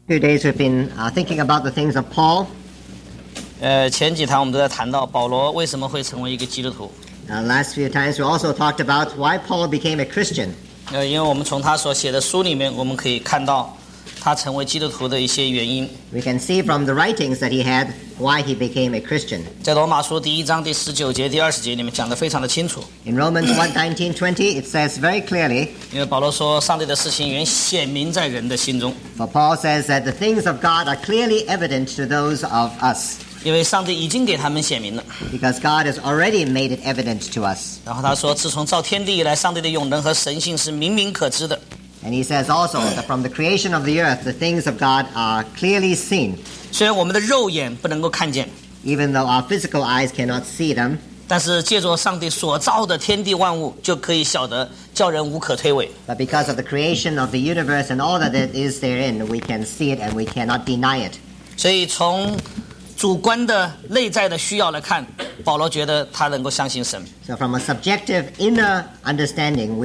Few days we've been thinking about the things of Paul. 前几堂我们都在谈到保罗为什么会成为一个基督徒。 Last few times we also talked about why Paul became a Christian. 因为我们从他所写的书里面，我们可以看到他成为基督徒的一些原因。 We can see from the writings that he had why he became a Christian. 在罗马书第1章第19节、第20节里面讲得非常的清楚。 In Romans 1:19-20, it says very clearly. 因为保罗说，上帝的事情原显明在人的心中。 For Paul says that the things of God are clearly evident to those of us. 因为上帝已经给他们显明了。 Because God has already made it evident to us. 然后他说，自从造天地以来，上帝的永能和神性是明明可知的。 And he says also that from the creation of the earth, the things of God are clearly seen. 虽然我们的肉眼不能够看见， Even though our physical eyes cannot see them, 但是借着上帝所造的天地万物，就可以晓得，叫人无可推诿。 but because of the creation of the universe and all that it is therein, we can see it and we cannot deny it. 所以从主观的内在的需要来看，保罗觉得他能够相信神。 So from a subjective inner understanding,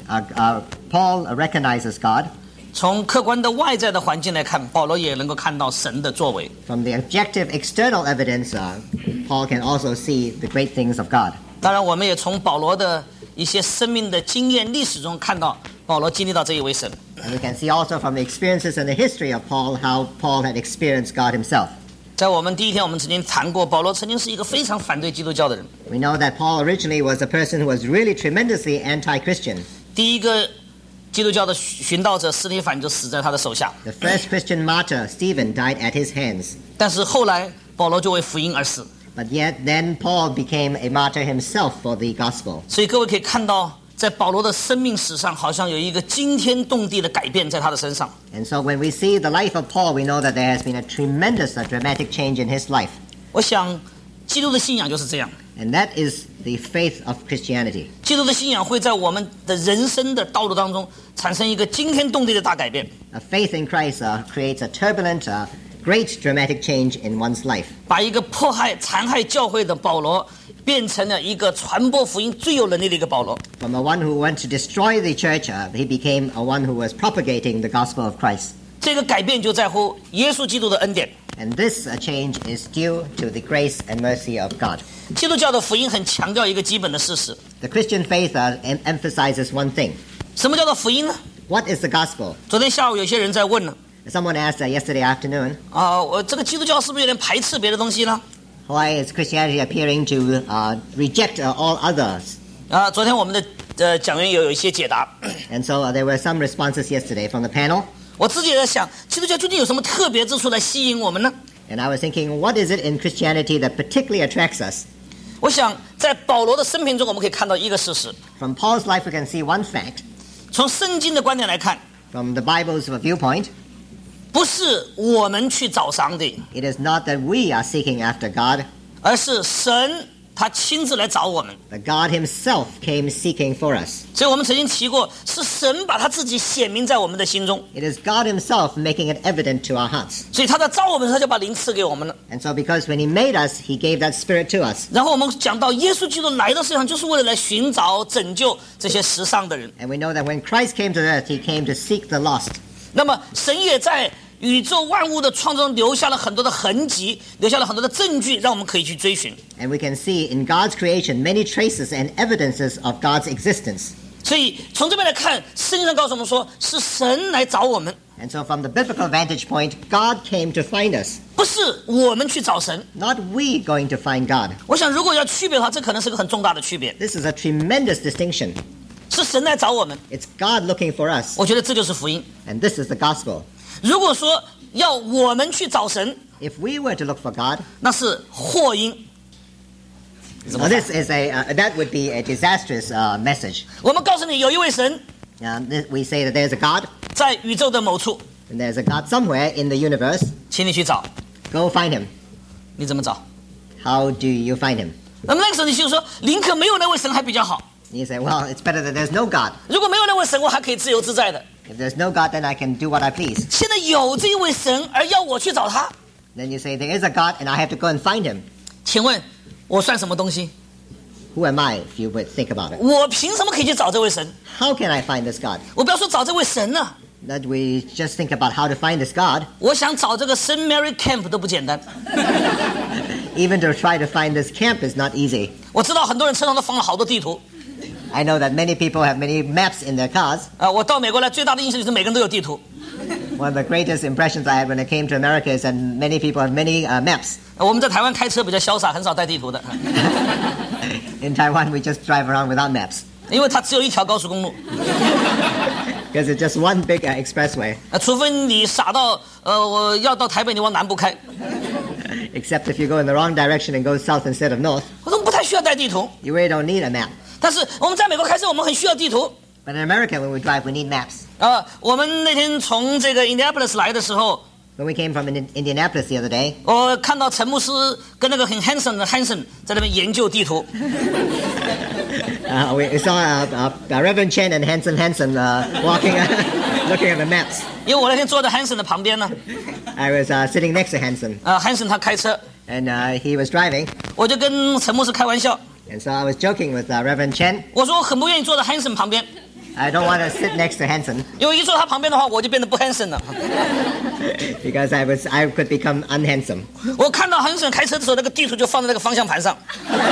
Paul recognizes God. 从客观的外在的环境来看，保罗也能够看到神的作为。 From the objective external evidence, Paul can also see the great things of God. 当然，我们也从保罗的一些生命的经验、历史中看到，保罗经历到这一位神。 And we can see also from the experiences and the history of Paul how Paul had experienced God himself. 在我们第一天，我们曾经谈过，保罗曾经是一个非常反对基督教的人。 We know that Paul originally was a person who was really tremendously anti-Christian. 第一个基督教的殉道者司提反就死在他的手下。 The first Christian martyr, Stephen, died at his hands. 但是后来保罗就为福音而死。 But yet then Paul became a martyr himself for the gospel. 所以各位可以看到，在保罗的生命史上，好像有一个惊天动地的改变在他的身上。 And so when we see the life of Paul, we know that there has been a tremendous, dramatic change in his life. 我想，基督的信仰就是这样。 And that is the faith of Christianity. 基督的信仰会在我们的人生的道路当中产生一个惊天动地的大改变。 A faith in Christ creates a turbulent, great dramatic change in one's life. 把一个迫害、残害教会的保罗，变成了一个传播福音最有能力的一个保罗。 From the one who went to destroy the church, he became a one who was propagating the gospel of Christ. 这个改变就在乎耶稣基督的恩典。 And this change is due to the grace and mercy of God. 基督教的福音很强调一个基本的事实。 The Christian faith emphasizes one thing. 什么叫做福音呢？ What is the gospel? 昨天下午有些人在问呢， Someone asked yesterday afternoon, 我这个基督教是不是有点排斥别的东西呢？ why is Christianity appearing to reject all others? 昨天我们的讲员也有一些解答。 And so there were some responses yesterday from the panel. 我自己也在想，基督教究竟有什么特别之处来吸引我们呢？ And I was thinking, what is it in Christianity that particularly attracts us? 我想在保罗的生平中，我们可以看到一个事实。 From Paul's life, we can see one fact. 从圣经的观点来看， From the Bible's viewpoint, 不是我们去找上帝， it is not that we are seeking after God, 而是神他亲自来找我们。 but God himself came seeking for us. 所以我们曾经提过，是神把他自己显明在我们的心中。 It is God himself making it evident to our hearts. 所以他在造我们的时候，他就把灵赐给我们了。 And so because when he made us, he gave that spirit to us. 然后我们讲到耶稣基督来到世上，就是为了来寻找、拯救这些世上的人。 And we know that when Christ came to earth, he came to seek the lost. 那么神也在宇宙万物的创造中留下了很多的痕迹，留下了很多的证据，让我们可以去追寻。 And we can see in God's creation many traces and evidences of God's existence. 所以从这边来看，圣经上告诉我们说，是神来找我们， And so from the biblical vantage point, God came to find us, 不是我们去找神。 not we going to find God. 我想，如果要区别的话，这可能是个很重大的区别， This is a tremendous distinction. 是神来找我们。 It's God looking for us, 我觉得这就是福音。 and this is the gospel. 如果说要我们去找神， If we were to look for God, 那是祸因。 well, that would be a disastrous message. 我们告诉你，有一位神 We say that there's a God, 在宇宙的某处， and there's a God somewhere in the universe. 请你去找。 Go find him. 你怎么找？ How do you find him? 那么那个时候你就说，宁可没有那位神还比较好。 You say, well, it's better that there's no God. 如果没有那位神，我还可以自由自在的。 If there's no God, then I can do what I please. 现在有这一位神，而要我去找他， Then you say, there is a God, and I have to go and find him. 请问我算什么东西？ Who am I, if you would think about it? 我凭什么可以去找这位神？ How can I find this God? 我不要说找这位神了， that we just think about how to find this God. 我想找这个 St. Mary Camp 都不简单。 Even to try to find this camp is not easy. 我知道很多人车上都放了好多地图。 I know that many people have many maps in their cars. 我到美国来最大的印象就是每个人都有地图。 One of the greatest impressions I had when I came to America is that many people have many maps. 我们在台湾开车比较潇洒，很少带地图的。 In Taiwan, we just drive around without maps. 因为它只有一条高速公路。 Because it's just one big expressway. 除非你傻到我要到台北，你往南部开。 Except if you go in the wrong direction and go south instead of north. 我说不太需要带地图。 You really don't need a map. 但是我们在美国开车，我们很需要地图。 But in America, when we drive, we need maps. 我们那天从这个 Indianapolis 来的时候。 When we came from Indianapolis the other day, 我看到陈牧师跟那个很 handsome 的 Hanson 在那边研究地图。 we saw Reverend Chen and Hanson walking, looking at the maps. 因为我那天坐在 Hanson 的旁边呢。 I was sitting next to Hanson. Hanson 他开车。 And he was driving. 我就跟陈牧师开玩笑。 And so I was joking with Reverend Chen. 我说我很不愿意坐在 Hanson 旁边。 I don't want to sit next to Hanson. 因为一坐他旁边的话，我就变得不 handsome 了。 Because I could become unhandsome. 我看到 Hanson 开车的时候，那个地图就放在那个方向盘上。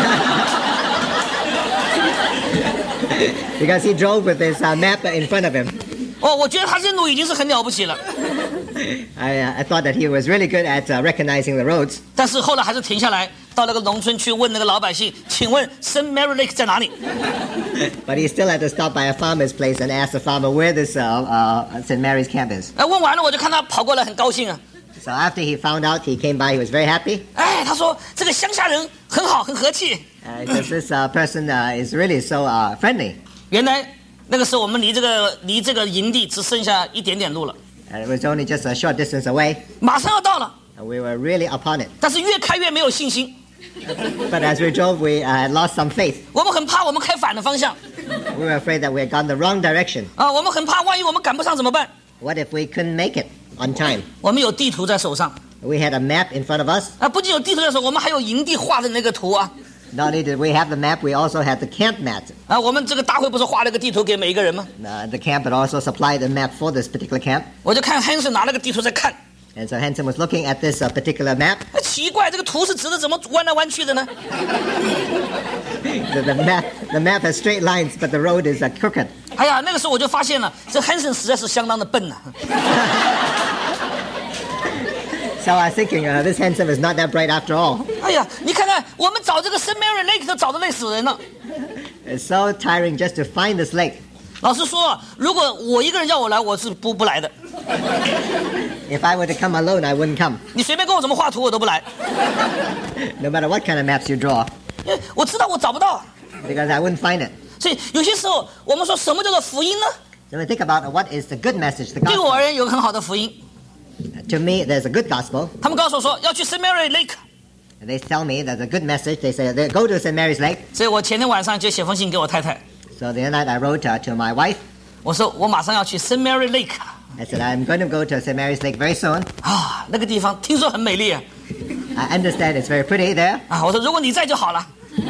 Because he drove with his map in front of him. 我觉得他认路已经是很了不起了。 I thought that he was really good at recognizing the roads. 但是后来还是停下来，到那个农村去问那个老百姓，请问 St. Mary Lake 在哪里？ But he still had to stop by a farmer's place and ask the farmer where this St. Mary's camp is. 问完了，我就看他跑过来，很高兴啊。 So after he found out, he came by. He was very happy. 他说这个乡下人很好，很和气。 Because this person is really so friendly. 原来那个时候我们离这个营地只剩下一点点路了。 And it was only just a short distance away. 马上要到了。 And we were really upon it. 但是越开越没有信心。 But as we drove, we lost some faith. 我们很怕我们开反的方向。 We were afraid that we had gone the wrong direction. 我们很怕，万一我们赶不上怎么办？ What if we couldn't make it on time? 我们有地图在手上。 We had a map in front of us. 不仅有地图在手，我们还有营地画的那个图啊。 Not only did we have the map, we also had the camp map. 我们这个大会不是画了个地图给每一个人吗？ The camp had also supplied a map for this particular camp. 我就看 Hanson 拿了个地图在看。 And so Hanson was looking at this particular map. 奇怪，这个图是直的，怎么弯来弯去的呢？ The map has straight lines, but the road is crooked. 哎呀，那个时候我就发现了，这 Hanson 实在是相当的笨呐。 So I was thinking, this Hanson is not that bright after all. 哎呀，你看看，我们找这个 St. Mary Lake 都找得累死人了。 It's so tiring just to find this lake. 老实说，如果我一个人叫我来，我是不来的。 If I were to come alone, I wouldn't come. 你随便跟我怎么画图，我都不来。 No matter what kind of maps you draw. 我知道我找不到。 Because I wouldn't find it. 所以有些时候，我们说什么叫做福音呢？ So we think about what is the good message, the 对我 gospel. 而言有个很好的福音。 To me, there's a good gospel. 他们告诉我说要去 St. Mary Lake。 They tell me there's a good message. They say, go to St. Mary's Lake. 所以我前天晚上就写封信给我太太。 So the other night I wrote to my wife. 我说我马上要去 St. Mary Lake。 I said, I'm going to go to St. Mary's Lake very soon. 那个地方听说很美丽啊。 I understand it's very pretty there. 我说如果你在就好了。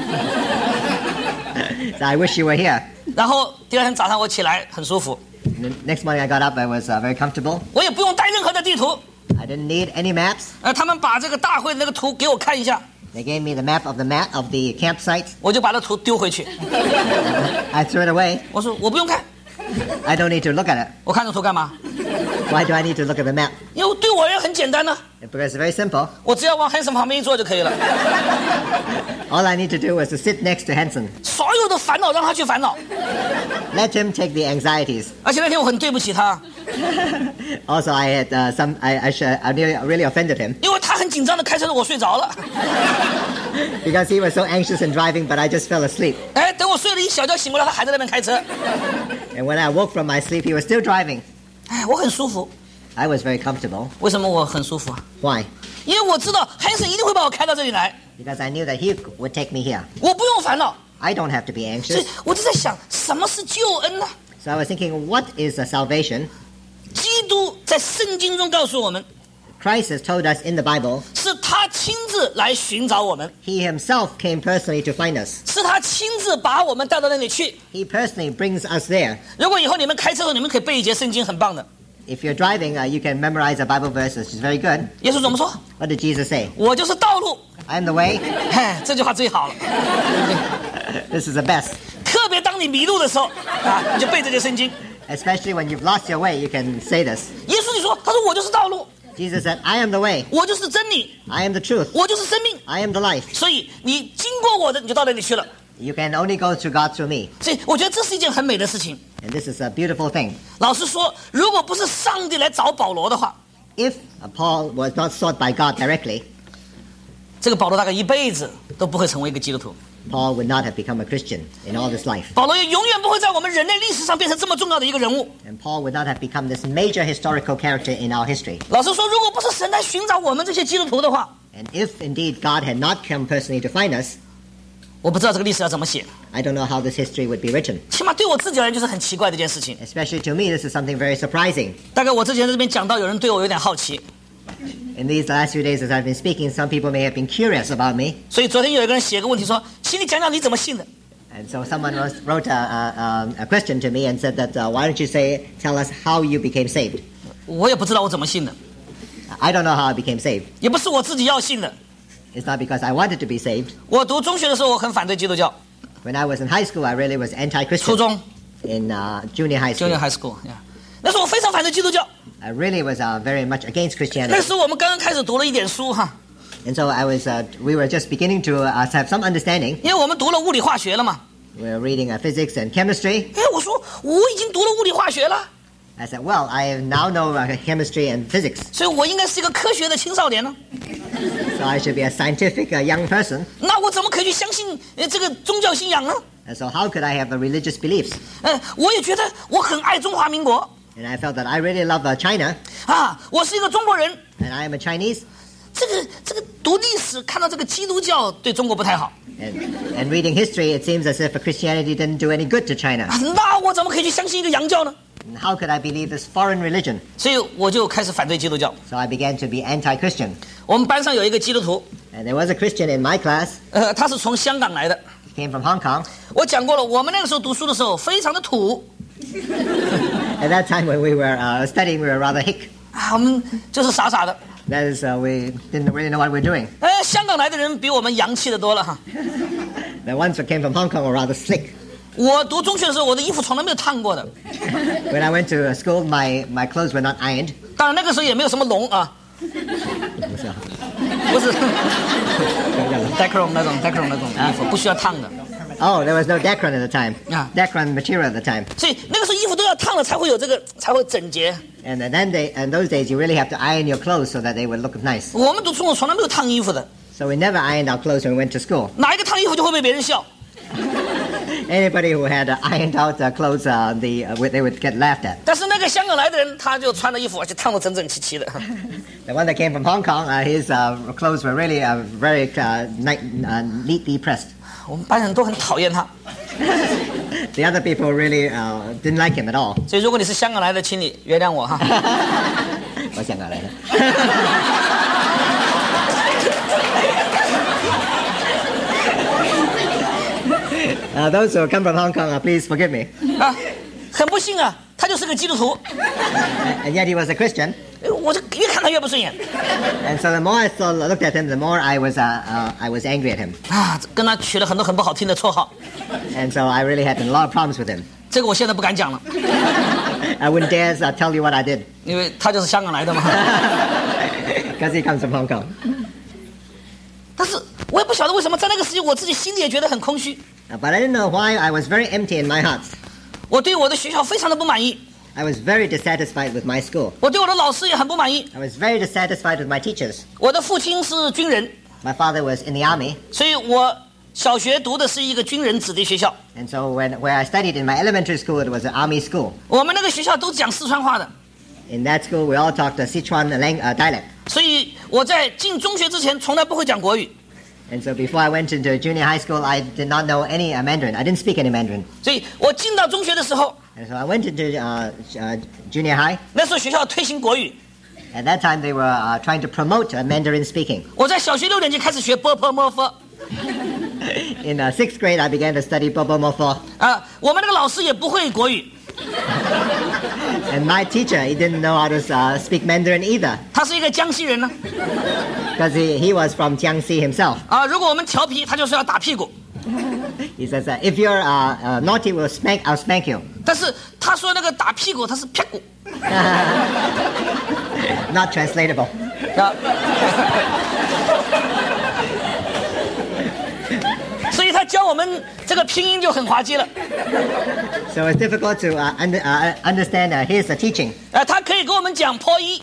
So I wish you were here. 然后第二天早上我起来很舒服。 Next morning I got up, I was very comfortable. 我也不用带任何的地图。 I didn't need any maps. 他们把这个大会的那个图给我看一下。 They gave me the map of the campsite. 我就把那图丢回去。 I threw it away. 我说我不用看。 I don't need to look at it. 我看这图干嘛？ Why do I need to look at the map? 因为对我而言很简单呢。 Because it's very simple. 我只要往 Hanson 旁边一坐就可以了。 All I need to do was to sit next to Hanson. 所有的烦恼让他去烦恼。 Let him take the anxieties. 而且那天我很对不起他。 Also, I had I really offended him. 因为他很紧张的开车，我睡着了。 Because he was so anxious in driving, but I just fell asleep. 等我睡了一小觉醒过来，他还在那边开车。 And when I woke from my sleep, he was still driving. 我很舒服。 I was very comfortable. 为什么我很舒服啊？ Why? 因为我知道 Hanson 一定会把我开到这里来。 Because I knew that he would take me here. 我不用烦恼。 I don't have to be 所以 anxious. 我就在想，什么是救恩呢？ So I was thinking, what is a salvation? 基督在圣经中告诉我们， Christ has told us in the Bible. 是他亲自来寻找我们， He himself came personally to find us. 是他亲自把我们带到那里去。 He personally brings us there. 如果以后你们开车的时候，你们可以背一节圣经，很棒的。 If you're driving, you can memorize a Bible verse, which is very good. 耶稣怎么说？ What did Jesus say? 我就是道路。 I am the way. 嘿，这句话最好了。 This is the best. 特别当你迷路的时候啊，你就背这些圣经。 Especially when you've lost your way, you can say this. 耶稣就说：“他说我就是道路， Jesus said, I am the way. 我就是真理， I am the truth. 我就是生命。 I am the life. 所以你经过我的，你就到那里去了。 You can only go through God through me. 所以我觉得这是一件很美的事情。 And this is a beautiful thing. 老实说，如果不是上帝来找保罗的话， If Paul was not sought by God directly, 这个保罗大概一辈子都不会成为一个基督徒。 Paul would not have become a Christian in all his life. 保罗也永远不会在我们人类历史上变成这么重要的一个人物。 And Paul would not have become this major historical character in our history. 老实说，如果不是神来寻找我们这些基督徒的话， And if indeed God had not come personally to find us, 我不知道这个历史要怎么写。 I don't know how this history would be written. 起码对我自己而言，就是很奇怪的一件事情。 Especially to me, this is something very surprising. 大概我之前在这边讲到，有人对我有点好奇， In these last few days as I've been speaking, some people may have been curious about me. 所以昨天有一个人写个问题说：“请你讲讲你怎么信的。” And so someone wrote a question to me and said that, why don't you tell us how you became saved? 我也不知道我怎么信的， I don't know how I became saved. 也不是我自己要信的。 It's not because I wanted to be saved. 我读中学的时候，我很反对基督教。 When I was in high school, I really was 初 anti-Christian. 中 In junior high ，Junior school, High School，那时候我非常反对基督教。 I really was very much against 那 Christianity. 时候我们刚刚开始读了一点书哈， And so we were just beginning to have some understanding. 因为我们读了物理化学了嘛。 We were reading physics and chemistry. 哎，我说我已经读了物理化学了， I said, well, I now know chemistry and physics, 所以我应该是一个科学的青少年呢。 so I should be a scientific young person. 那我怎么可以去相信这个宗教信仰呢？ And so how could I have religious beliefs? 我也觉得我很爱中华民国 And I felt that I really love China, 啊，我是一个中国人。 and I am a Chinese. 这个读历史看到这个基督教对中国不太好， And reading history, it seems as if Christianity didn't do any good to China. 那我怎么可以去相信一个洋教呢？ And how could I believe this foreign religion? 所以我就开始反对基督教。 So I began to be anti-Christian. 我们班上有一个基督徒， And there was a Christian in my class. 他是从香港来的。 He came from Hong Kong. 我讲过了，我们那个时候读书的时候非常的土 At that time when we were studying, we were rather hick. 啊，我们就是傻傻的。 That is, we didn't really know what we were doing. 香港来的人比我们洋气的多了哈。 The ones who came from Hong Kong were rather slick. 我读中学的时候，我的衣服从来没有烫过的。 When I went to school, my clothes were not ironed. 当然那个时候也没有什么龙啊，不是 Decron 那种衣服，不需要烫的。 Oh, there was no Dacron at the time. Yeah. Dacron material at the time. 所以那个时候衣服都要烫了才会有这个，才会整洁。 And in those days, you really have to iron your clothes so that they would look nice. 我们读中国从来没有烫衣服的， So we never ironed our clothes when we went to school. 哪一个烫衣服就会被别人笑。 Anybody who had ironed out clothes, they would get laughed at. 但是那个香港来的人，他就穿的衣服而且烫得整整齐齐的。 The one that came from Hong Kong, his clothes were really very neatly pressed. 我们班人都很讨厌他， The other people really didn't like him at all. 所以如果你是香港来的，请你原谅我哈。 我香港来的。Those who come from Hong Kong, please forgive me. 啊，很不幸啊，他就是个基督徒， And yet he was a Christian. 我就越看他越不顺眼 And so the more I looked at him, the more I was angry at him. 啊，跟他取了很多很不好听的绰号， And so I really had a lot of problems with him. 这个我现在不敢讲了， I wouldn't dare tell you what I did 因为他就是香港来的嘛。 because he comes from Hong Kong. 但是我也不晓得为什么，在那个时期我自己心里也觉得很空虚， But I didn't know why I was very empty in my heart. 我对我的学校非常的不满意， I was very dissatisfied with my school. 我对我的老师也很不满意。 I was very dissatisfied with my teachers. 我的父亲是军人， My father was in the army. 所以我小学读的是一个军人子弟学校。 And so where I studied in my elementary school, it was an army school. 我们那个学校都讲四川话的， In that school, we all talked Sichuan dialect. 所以我在进中学之前从来不会讲国语。 And so before I went into junior high school, I did not know any Mandarin. I didn't speak any Mandarin. 所以我进到中学的时候， And so I went into junior high. 那时候学校推行国语， At that time, they were trying to promote Mandarin speaking. 我在小学6年级开始学 b p m f In 6th grade, I began to study Bobo Mofo. 啊，我们那个老师也不会国语， And my teacher, he didn't know how to speak Mandarin either, 他是一个江西人呢。 because he was from Jiangxi himself. 啊，如果我们调皮，他就是要打屁股。 He says, if you're naughty, I'll spank you. 但是他说那个打屁股，他是啪股。 Not translatable. 啊。所以他教我们这个拼音就很滑稽了。 So it's difficult to understand his teaching. 他可以给我们讲破译。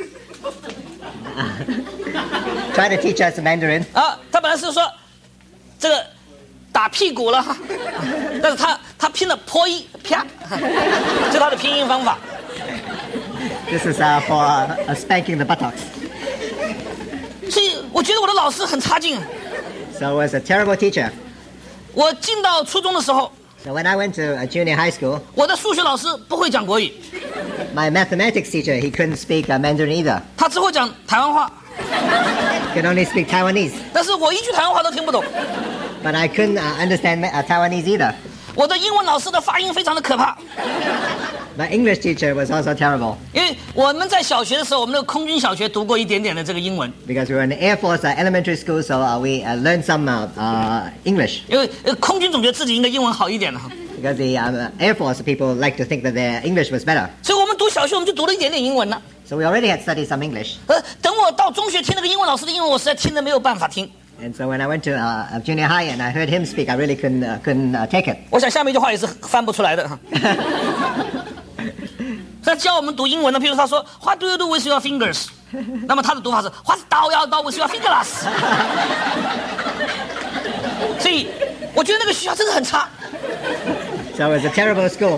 Try to teach us Mandarin. 啊，他本来是说这个打屁股了哈，但是他拼了破译啪，这他的拼音方法。 This is for spanking the buttocks. 所以我觉得我的老师很差劲。 So it was a terrible teacher. 我进到初中的时候， So when I went to junior high school, 我的数学老师不会讲国语， my mathematics teacher, he couldn't speak Mandarin either. 他只会讲台湾话， He could only speak Taiwanese. 但是我一句台湾话都听不懂。 But I couldn't understand Taiwanese either. 我的英文老师的发音非常的可怕， My English teacher was also terrible 因为我们在小学的时候，我们那个空军小学读过一点点的这个英文， because we were in the Air Force elementary school, so we learned some English. 因为空军总觉得自己应该英文好一点的哈， Because the Air Force people like to think that their English was better. 所以我们读小学我们就读了一点点英文了。 So we already had studied some English. 等我到中学听那个英文老师的英文，我实在听得没有办法听。 And so when I went to junior high and I heard him speak, I really couldn't take it. 我想下面一句话也是翻不出来的哈。他教我们读英文呢，譬如他说 What do you do with your fingers？ 那么他的读法是 What do you do with your fingers？ 所以我觉得那个学校真的很差。 So it was a terrible school.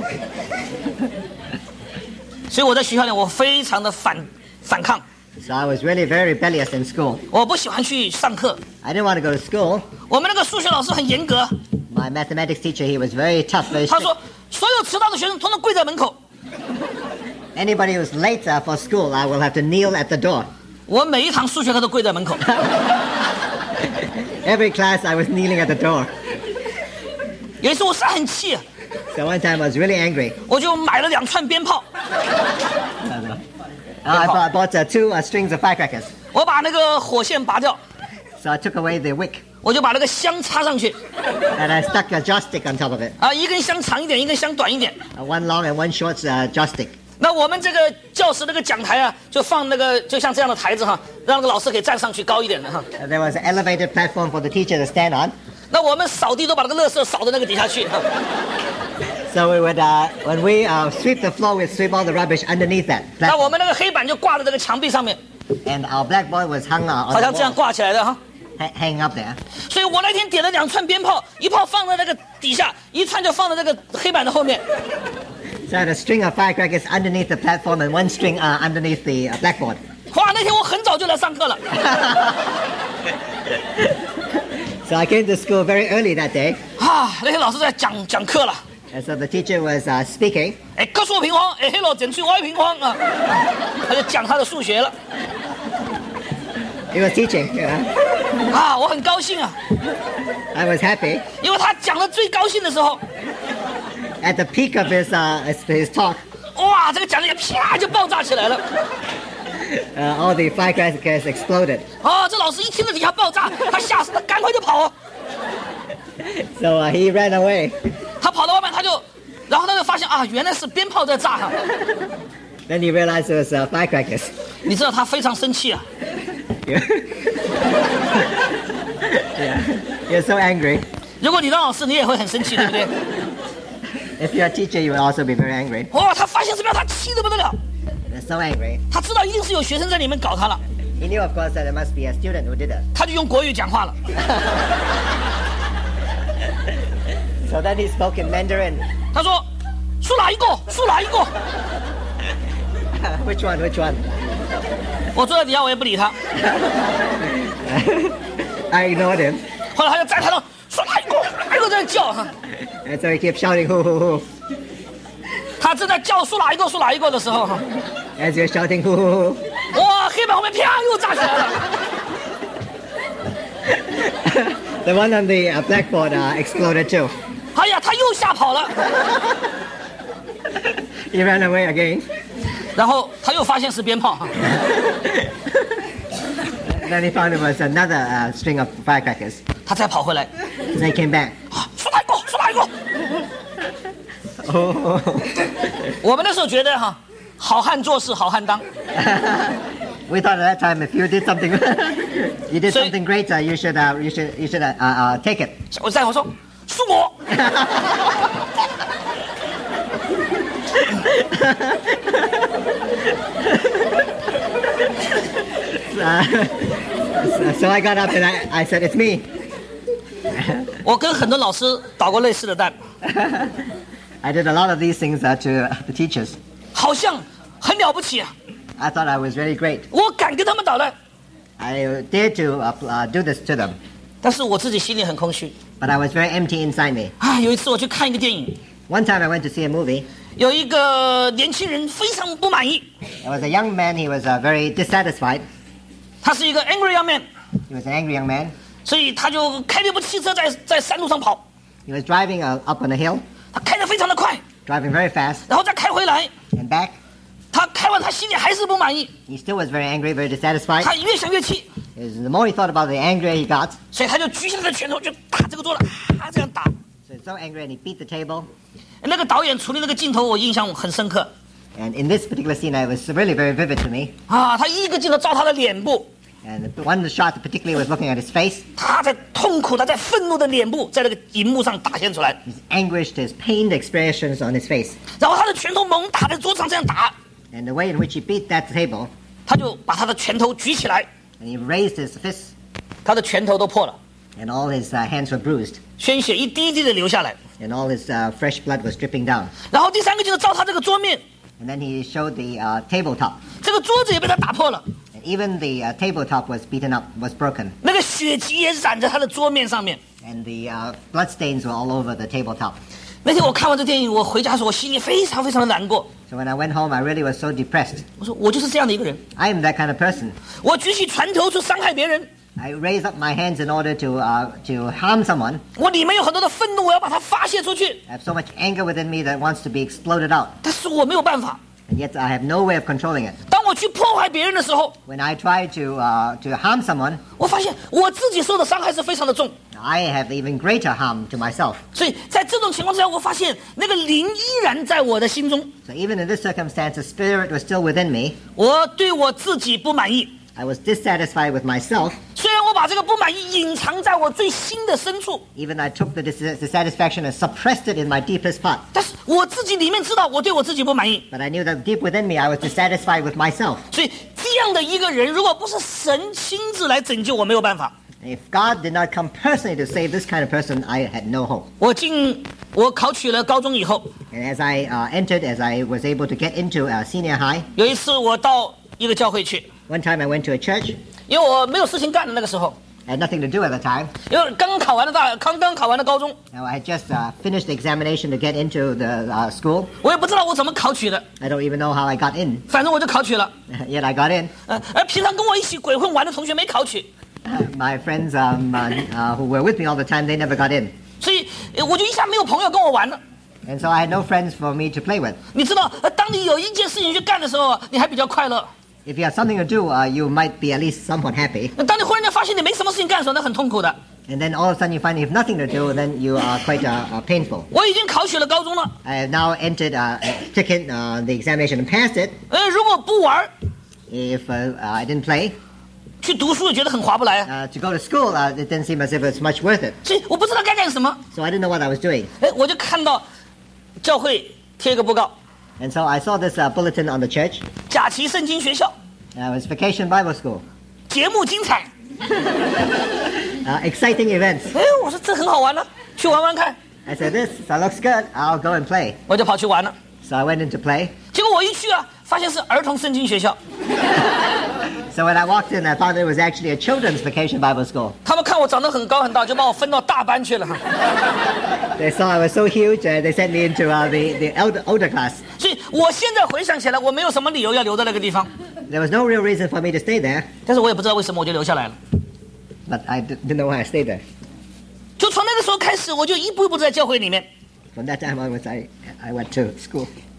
所以我在学校里我非常的反抗， So I was really very rebellious in school. 我不喜欢去上课。 I didn't want to go to school. 我们那个数学老师很严格， My mathematics teacher, he was very tough, very 他 strict. 说所有迟到的学生统统跪在门口。 Anybody who's late for school, I will have to kneel at the door. 我每一堂数学课都跪在门口。 Every class, I was kneeling at the door. 有一次我实在很气， So one time I was really angry. 我就买了2串鞭炮， I bought 2 strings of firecrackers. 我把那个火线拔掉， So I took away the wick 我就把那个香插上去， and I stuck a joystick on top of it. 啊，一根香长一点，一根香短一点。 One long and one short joystick. 那我们这个教室那个讲台啊，就放那个就像这样的台子哈，让那个老师可以站上去高一点的哈。 There was an elevated platform for the teacher to stand on. 那我们扫地都把那个垃圾扫到那个底下去哈。 So we would, when we sweep the floor, we'd sweep all the rubbish underneath that 那我 platform. 们那个黑板就挂在这个墙壁上面， And our blackboard was hung on 好 the 像这样 wall, 挂起来的哈。 hanging up there. 所以我那天点了2串鞭炮，一炮放在那个底下，一串就放在那个黑板的后面。 So I had a string of firecrackers underneath the platform and one string underneath the blackboard. 哇，那天我很早就来上课了。 So I came to school very early that day. 啊，那天老师在讲课了。 And so the teacher was speaking. 哎，个数平方，哎，黑佬整去歪平方啊，他就讲他的数学了。 He was teaching. You know. 啊，我很高兴啊， I was happy. 因为他讲的最高兴的时候， At the peak of his talk, 哇，这个讲的也啪就爆炸起来了。 all the firecrackers exploded. 啊，这老师一听到底下爆炸，他吓死，他赶快就跑啊。 So he ran away. 他跑到外面，然后他就发现啊，原来是鞭炮在炸哈。 Then he realized it was firecrackers. 你知道他非常生气啊。 Yeah. He was so angry. 如果你当老师，你也会很生气，对不对？ If you're a teacher, you will also be very angry. 哇，他发现什么样？他气得不得了。 They're so angry. 他知道一定是有学生在里面搞他了， He knew, of course, that there must be a student who did it. 他就用国语讲话了。 So then he spoke in Mandarin. 他说：“数哪一个？数哪一个 Which one? Which one?？” 我坐在底下，我也不理他。 I ignored him. 后来他就在台上数哪一个，哪一个在叫哈。 And so he kept shouting, hoo, hoo, hoo. 他正在叫数哪一个数哪一个的时候，哈， As he was shouting, hoo, hoo, hoo. 哇，黑板后面啪又炸起来了。 The one on the blackboard exploded too. 哎呀，他又吓跑了。 He ran away again. 然后他又发现是鞭炮。 Then he found it was another string of firecrackers. 他再跑回来， Then he came back. 说哪一个？说哪一个？ Oh. 我们那时候觉得哈，好汉做事好汉当。 We thought at that time if you did something, you did So- something great, you should take it. 我说是我。 So I got up and I said, it's me. 我跟很多老师捣过类似的蛋， I did a lot of these things to the teachers. 好像很了不起啊！ I thought I was very great. 我敢跟他们捣蛋， I dared to do this to them. 但是我自己心里很空虚 But I was very empty inside me. 啊。有一次我去看一个电影， One time I went to see a movie. 有一个年轻人非常不满意， There was a young man, he was very dissatisfied. 他是一个 angry young man， He was an angry young man. 所以他就开着一部汽车在山路上跑， He was driving up on a hill, 他开得非常的快， driving very fast, 然后再开回来， and back. 他开完他心里还是不满意， He still was very angry, very dissatisfied. 他越想越气， The more he thought about it, the angrier he got. 所以他就举起他的拳头就打这个桌子，啊这样打。 So he's so angry and he beat the table. 那个导演处理那个镜头我印象很深刻 And in this particular scene, it was really very vivid to me. 啊，他一个镜头照他的脸部， And the one shot particularly was looking at his face. 他在痛苦的在愤怒的脸部在那个荧幕上打现出来， His anguished, his pained expressions on his face. 然后他的拳头猛打在桌子上这样打， And the way in which he beat that table, 他就把他的拳头举起来， and he raised his fists, 他的拳头都破了， and all his hands were bruised, 鲜血一滴一滴的流下来。 and all his fresh blood was dripping down. 然后第三个镜头照他这个桌面， And then he showed the tabletop. 这个桌子也被他打破了， And even the tabletop was beaten up, was broken. 那个血迹也染在他的桌面上面。 And the bloodstains were all over the tabletop. 那天我看完这电影，我回家的时候，我心里非常非常的难过。 So when I went home, I really was so depressed. 我说我就是这样的一个人， I am that kind of person. 我举起拳头去伤害别人， I raise up my hands in order to harm someone. 我里面有很多的愤怒，我要把它发泄出去， I have so much anger within me that wants to be exploded out. 但是我没有办法。 And yet I have no way of controlling it. 当我去破坏别人的时候， When I try to harm someone, 我发现我自己受的伤害是非常的重。 I have even greater harm to myself. 所以在这种情况之下，我发现那个灵依然在我的心中。 So even in this circumstance, the spirit was still within me. 我对我自己不满意， I was dissatisfied with myself. 虽然我把这个不满意隐藏在我最心的深处， Even I took the dissatisfaction and suppressed it in my deepest part. 但是我自己里面知道我对我自己不满意。 But I knew that deep within me, I was dissatisfied with myself. 所以这样的一个人，如果不是神亲自来拯救，我没有办法。 If God did not come personally to save this kind of person, I had no hope. 我考取了高中以后， And as I as I was able to get into senior high, 有一次我到一个教会去， one time I went to a church. 因为我没有事情干的那个时候， I had nothing to do at the time. 因为刚考完的高中， Now I had just finished the examination to get into the school. 我也不知道我怎么考取的， I don't even know how I got in. 反正我就考取了。 Yet I got in. 而平常跟我一起鬼混玩的同学没考取， My friends who were with me all the time, they never got in. 所以我就一下没有朋友跟我玩了。 And so I had no friends for me to play with. 你知道，当你有一件事情去干的时候，你还比较快乐； If you have something to do, you might be at least somewhat happy. 当你忽然间发现你没什么事情干的时候，那很痛苦的。 And then all of a sudden you find you have nothing to do, then you are quite painful. 我已经考取了高中了， I have now entered, taken the examination and passed it. 如果不玩， If I didn't play, 去读书也觉得很划不来啊。 to go to school, it didn't seem as if it's much worth it. 所以我不知道该干什么。 So I didn't know what I was doing. 我就看到教会贴一个布告， And so I saw this bulletin on the church. 假期圣经学校， It was Vacation Bible School. 节目精彩。 Exciting events. 我说这很好玩呢，去玩玩看。 I said, this looks good. I'll go and play. 我就跑去玩了。 So I went in to play. 结果我一去啊，发现是儿童圣经学校。 So when I walked in, I found it was actually a children's Vacation Bible School. 他们看我长得很高很大，就把我分到大班去了。 They saw I was so huge, they sent me into the older class. 所以我现在回想起来，我没有什么理由要留在那个地方， There was no real reason for me to stay there, 但是我也不知道为什么我就留下来了。 but I didn't know why I stayed there. 就从那个时候开始，我就一步一步在教会里面。 From that time onwards, I went to school.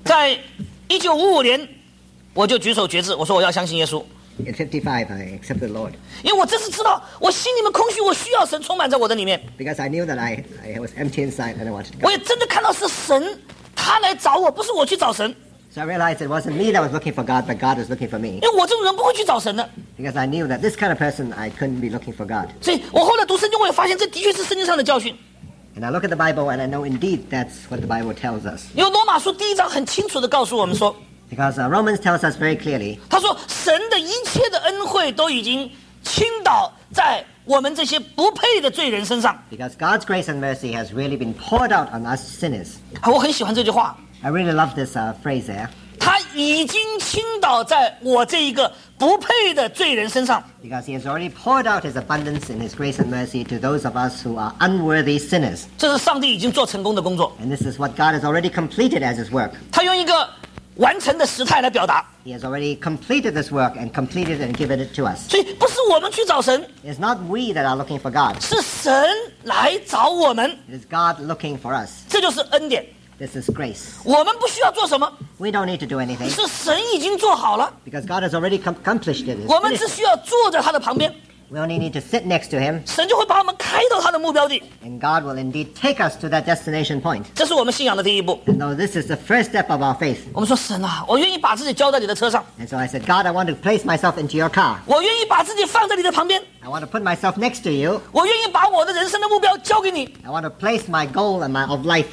在1955年，我就举手决志，我说我要相信耶稣。 In 55, I accepted the Lord 因为我真是知道我心里面空虚，我需要神充满在我的里面。 because I knew that I was empty inside and I wanted 我 God. 也真的看到是神，他来找我，不是我去找神。 So I realized it wasn't me that was looking for God, but God was looking for me. 因为我这种人不会去找神的。 Because I knew that this kind of person, I couldn't be looking for God. 所以我后来读圣经，我也发现这的确是圣经上的教训。 And I look at the Bible and I know indeed that's what the Bible tells us. 因为罗马书第1章很清楚的告诉我们说， Because Romans tells us very clearly 他说神的一切的恩惠都已经倾倒在我们这些不配的罪人身上。 because God's grace and mercy has really been poured out on us sinners. 我很喜欢这句话， I really love this phrase there 他已经倾倒在我这一个不配的罪人身上。 because He has already poured out His abundance in His grace and mercy to those of us who are unworthy sinners. 这是上帝已经做成功的工作， And this is what God has already completed as His work. 他用一个完成的时态来表达。 He has already completed this work and completed and given it to us. 所以不是我们去找神， It's not we that are looking for God. 是神来找我们， It is God looking for us. 这就是恩典。 This is grace. 我们不需要做什么， We don't need to do anything 是神已经做好了， because God has already accomplished it. It's 我们 finished. 只需要坐在他的旁边， We only need to sit next to Him 神就会把我们开到他的目标地。 and God will indeed take us to that destination point. 这是我们信仰的第一步。 And though this is the first step of our faith. 我们说神啊，我愿意把自己交在你的车上， And so I said, God, I want to place myself into your car. 我愿意把自己放在你的旁边， I want to put myself next to you. 我愿意把我的人生的目标交给你， I want to place my goal and of life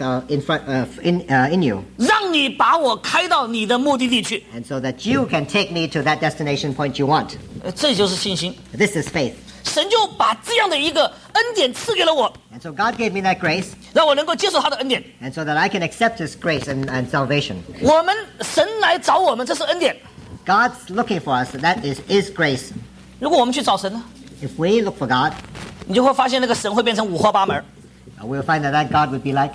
in you. 让你把我开到你的目的地去。 And so that you can take me to that destination point you want. 这就是信心。 This is faith. 神就把这样的一个恩典赐给了我， And so God gave me that grace. 让我能够接受他的恩典。 And so that I can accept His grace and salvation. 我们神来找我们，这是恩典。 God's looking for us. That is grace. 如果我们去找神呢， If we look for God, 你就会发现那个神会变成五花八门。 we'll find that God would be like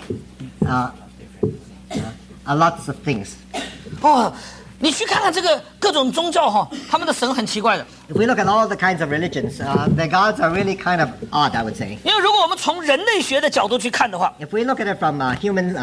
lots of things. 哦，你去看看这个各种宗教哈，他们的神很奇怪的。 If we look at all the kinds of religions, the gods are really kind of odd, I would say. 因为如果我们从人类学的角度去看的话， If we look at it from human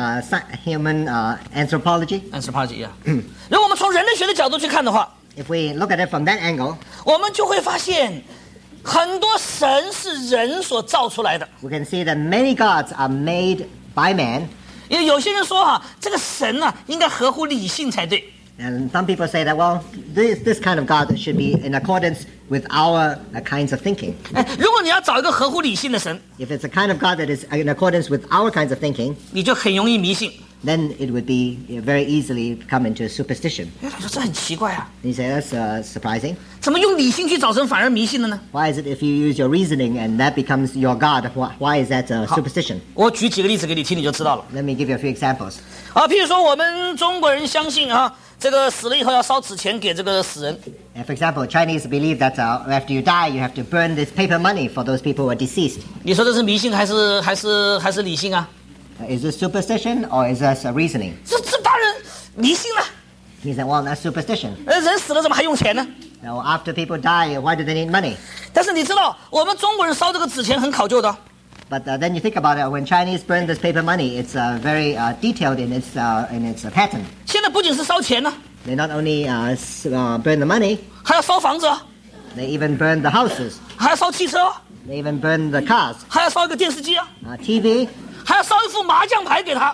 anthropology, 按时帕几啊。如果我们从人类学的角度去看的话， if we look at it from that angle, 我们就会发现，很多神是人所造出来的。 we can see that many gods are made by man. 因为有些人说哈，这个神啊应该合乎理性才对。 And some people say that, well, this kind of God should be in accordance with our kinds of thinking. 哎，如果你要找一个合乎理性的神， If it's a kind of God that is in accordance with our kinds of thinking, 你就很容易迷信。 then it would be very easily come into superstition. 哎，他说这很奇怪啊， You say that's surprising. 怎么用理性去找神反而迷信了呢？ Why is it if you use your reasoning and that becomes your God? Why is that superstition? 我举几个例子给你听，你就知道了。 Let me give you a few examples. 啊，譬如说我们中国人相信啊，这个死了以后要烧纸钱给这个死人。 For example, Chinese believe that after you die, you have to burn this paper money for those people who are deceased. 你说这是迷信还是理性啊？ Is this superstition or is this reasoning? 这当然迷信了。 He said, well, that's superstition. 人死了怎么还用钱呢？ Now, after people die, why do they need money? 但是你知道，我们中国人烧这个纸钱很考究的。 But then you think about it, when Chinese burn this paper money, it's very detailed in its pattern. 现在不仅是烧钱呢、 They not only burn the money, 还要烧房子啊， they even burn the houses. 还要烧汽车啊， They even burn the cars, 还要烧一个电视机啊， TV, 还要烧一副麻将牌给他。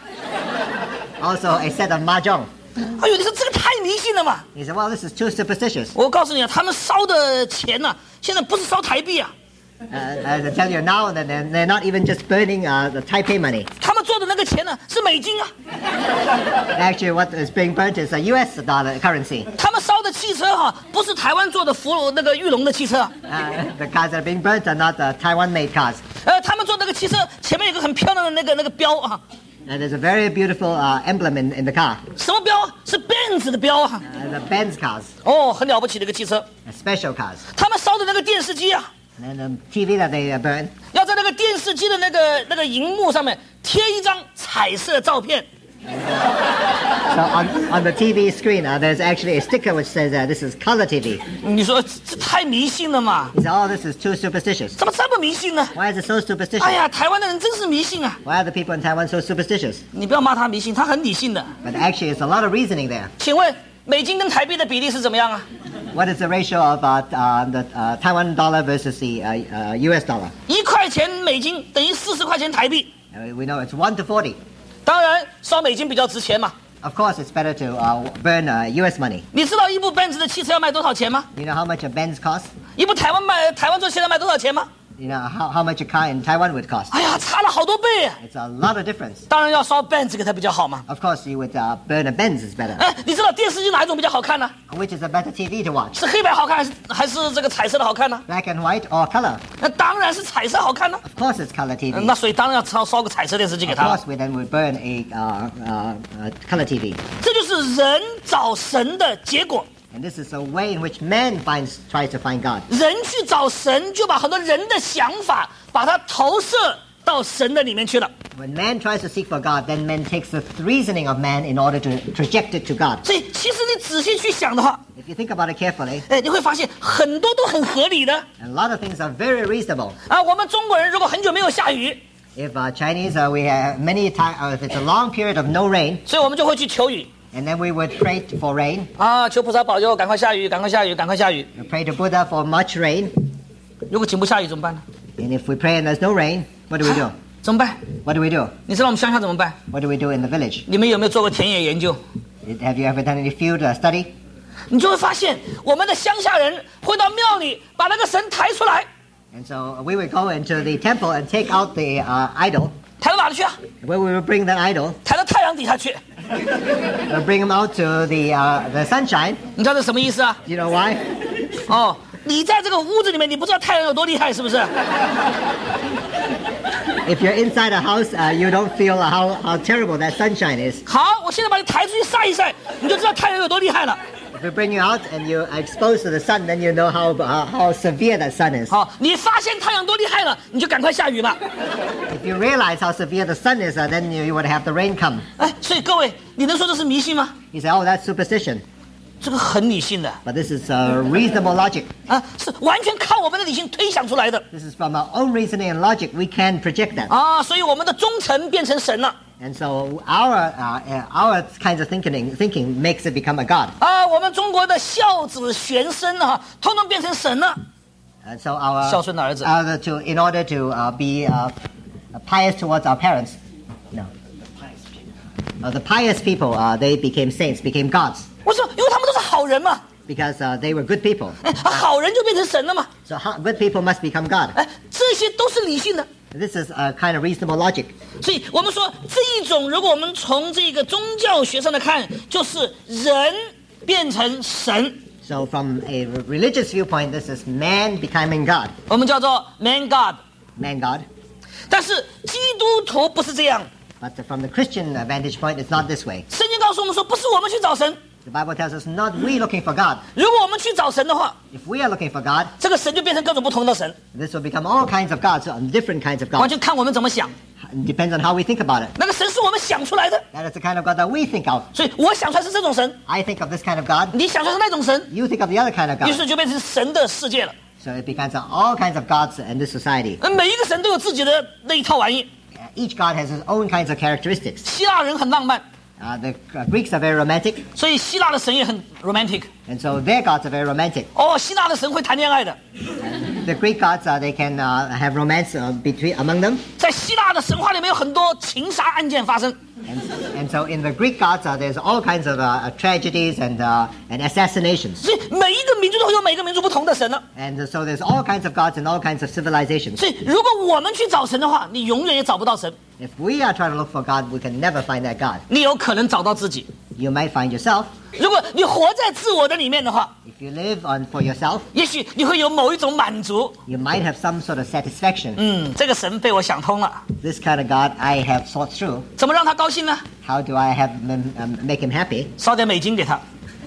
also a set of mahjong. 哎呦，你说这个太迷信了嘛！ He said, well, this is too superstitious. 我告诉你啊，他们烧的钱呢、现在不是烧台币啊， As I tell you now, that they're not even just burning the Taipei money. 他们做的那个钱呢、是美金啊， Actually, what is being burnt is a US dollar currency. 他们烧的汽车哈、不是台湾做的那个玉龙的汽车啊， The cars that are being burnt are not Taiwan-made cars. 他们做那个汽车前面有个很漂亮的那个标啊， And there's a very beautiful emblem in the car. 什么标啊？是 Benz 的标啊， The Benz cars, 哦，很了不起的一个汽车。 special cars. 他们烧的那个电视机啊， And then the TV that they burn, 要在那个电视机的那个荧幕上面贴一张彩色照片， So on the TV screen, there's actually a sticker which says this is color TV. 你说这太迷信了嘛？ He said, oh, this is too superstitious. 怎么这么迷信呢？ Why is it so superstitious? 哎呀，台湾的人真是迷信啊！ Why are the people in Taiwan so superstitious? 你不要骂他迷信，他很理性的。 But actually, it's a lot of reasoning there. 请问美金跟台币的比例是怎么样啊？ What is the ratio of the Taiwan dollar versus the US dollar? 1块钱美金等于40块钱台币。 We know it's 1 to 40. 当然，烧美金比较值钱嘛。 Of course, it's better to burn US money. 你知道一部 Benz 的汽车要卖多少钱吗？ You know how much a Benz costs? 一部台湾做汽车卖多少钱吗？ You know how much a car in Taiwan would cost? 哎呀，差了好多倍啊！ It's a lot of difference. 当然要烧 Benz 给它比较好嘛。 Of course, you would burn a Benz is better. 哎，你知道电视机哪一种比较好看呢？ Which is a better TV to watch? 是黑白好看还是这个彩色的好看呢？ Black and white or color? 那当然是彩色好看呢。 Of course, it's color TV. 那所以当然要烧个彩色电视机给 Of 他。 course, we then would burn a color TV. 这就是人找神的结果。 And this is a way in which man tries to find God. 人去找神，就把很多人的想法把它投射到神的里面去了。 When man tries to seek for God, then man takes the reasoning of man in order to project it to God. 所以其实你仔细去想的话， If you think about it carefully, 哎，你会发现很多都很合理的。 a lot of things are very reasonable. 啊，我们中国人如果很久没有下雨， If Chinese, we have many times, if it's a long period of no rain, 所以我们就会去求雨 and then we would pray for rain, 啊，求菩萨保佑，赶快下雨，赶快下雨，赶快下雨。 we pray to Buddha for much rain, 如果请不下雨怎么办呢？ and if we pray and there's no rain, what do we do? 怎么办？ What do we do? 你知道我们乡下怎么办？ What do we do in the village? 你们有没有做过田野研究？ Have you ever done any field study? 你就会发现，我们的乡下人会到庙里把那个神抬出来， And so we would go into the temple and take out the idol. 抬到哪里去啊？ Where we would bring that idol, 抬到太阳底下去。 bring him out to the sunshine. 你知道这什么意思啊？ You know why? 哦，你在这个屋子里面，你不知道太阳有多厉害，是不是？ If you're inside a house, you don't feel how terrible that sunshine is. 好，我现在把你抬出去晒一晒，你就知道太阳有多厉害了。 If we bring you out and you are exposed to the sun, then you know how severe that sun is. 好，你发现太阳多厉害了，你就赶快下雨吧。 If you realize how severe the sun is, then you would have the rain come. 哎，所以各位，你能说这是迷信吗？ You say, oh, that's superstition. 这个很理性的 But this is reasonable logic. 啊，是完全靠我们的理性推想出来的 This is from our own reasoning and logic. We can project that. 啊，所以我们的忠诚变成神了 And so our kinds of thinking makes it become a god. 啊，我们中国的孝子贤孙啊，通通变成神了。 And so our 孝顺的儿子。 in order to be pious towards our parents, no, the pious people they became saints, became gods 为什么？因为他们都是好人嘛。 because they were good people. 哎，好人就变成神了嘛。 So good people must become God. 哎，这些都是理性的。 This is a kind of reasonable logic. 所以我们说这一种，如果我们从这个宗教学上来看，就是人变成神， So from a religious viewpoint, this is man becoming God, 我们叫做 man God。 man God. 但是基督徒不是这样， But from the Christian vantage point, it's not this way. 圣经告诉我们说，不是我们去找神， The Bible tells us not we looking for God. 如果我们去找神的话， If we are looking for God, 这个神就变成各种不同的神， this will become all kinds of gods, different kinds of 完 gods. 全看我们怎么想。 It depends on how we think about it. 那个神是我们想出来的， That is the kind of God that we think of. 所以我想出来是这种神， I think of this kind of God. 你想出来是那种神， You think of the other kind of 于 God. 是就变成神的世界了。 So it becomes all kinds of gods in this society. 每一个神都有自己的那一套玩意。 Each god has his own kinds of characteristics. 希腊人很浪漫， The Greeks are very romantic, 所以希腊的神也很 romantic。 and so their gods are very romantic. 哦，希腊的神会谈恋爱的， The Greek gods, they can have romance among them. 在希腊的神话里面有很多情杀案件发生。 And so in the Greek gods, there's all kinds of tragedies and assassinations. 所以每一个民族都会有每一个民族不同的神了。 And so there's all kinds of gods and all kinds of civilizations. 所以如果我们去找神的话，你永远也找不到神， If we are trying to look for God, we can never find that God. 你有可能找到自己。 You might find yourself. 如果你活在自我的里面的话， If you live for yourself, 也许你会有某一种满足。 you might have some sort of satisfaction. 这个神被我想通了， This kind of God I have thought through. 怎么让他高兴呢？ How do I make him happy? 烧点美金给他，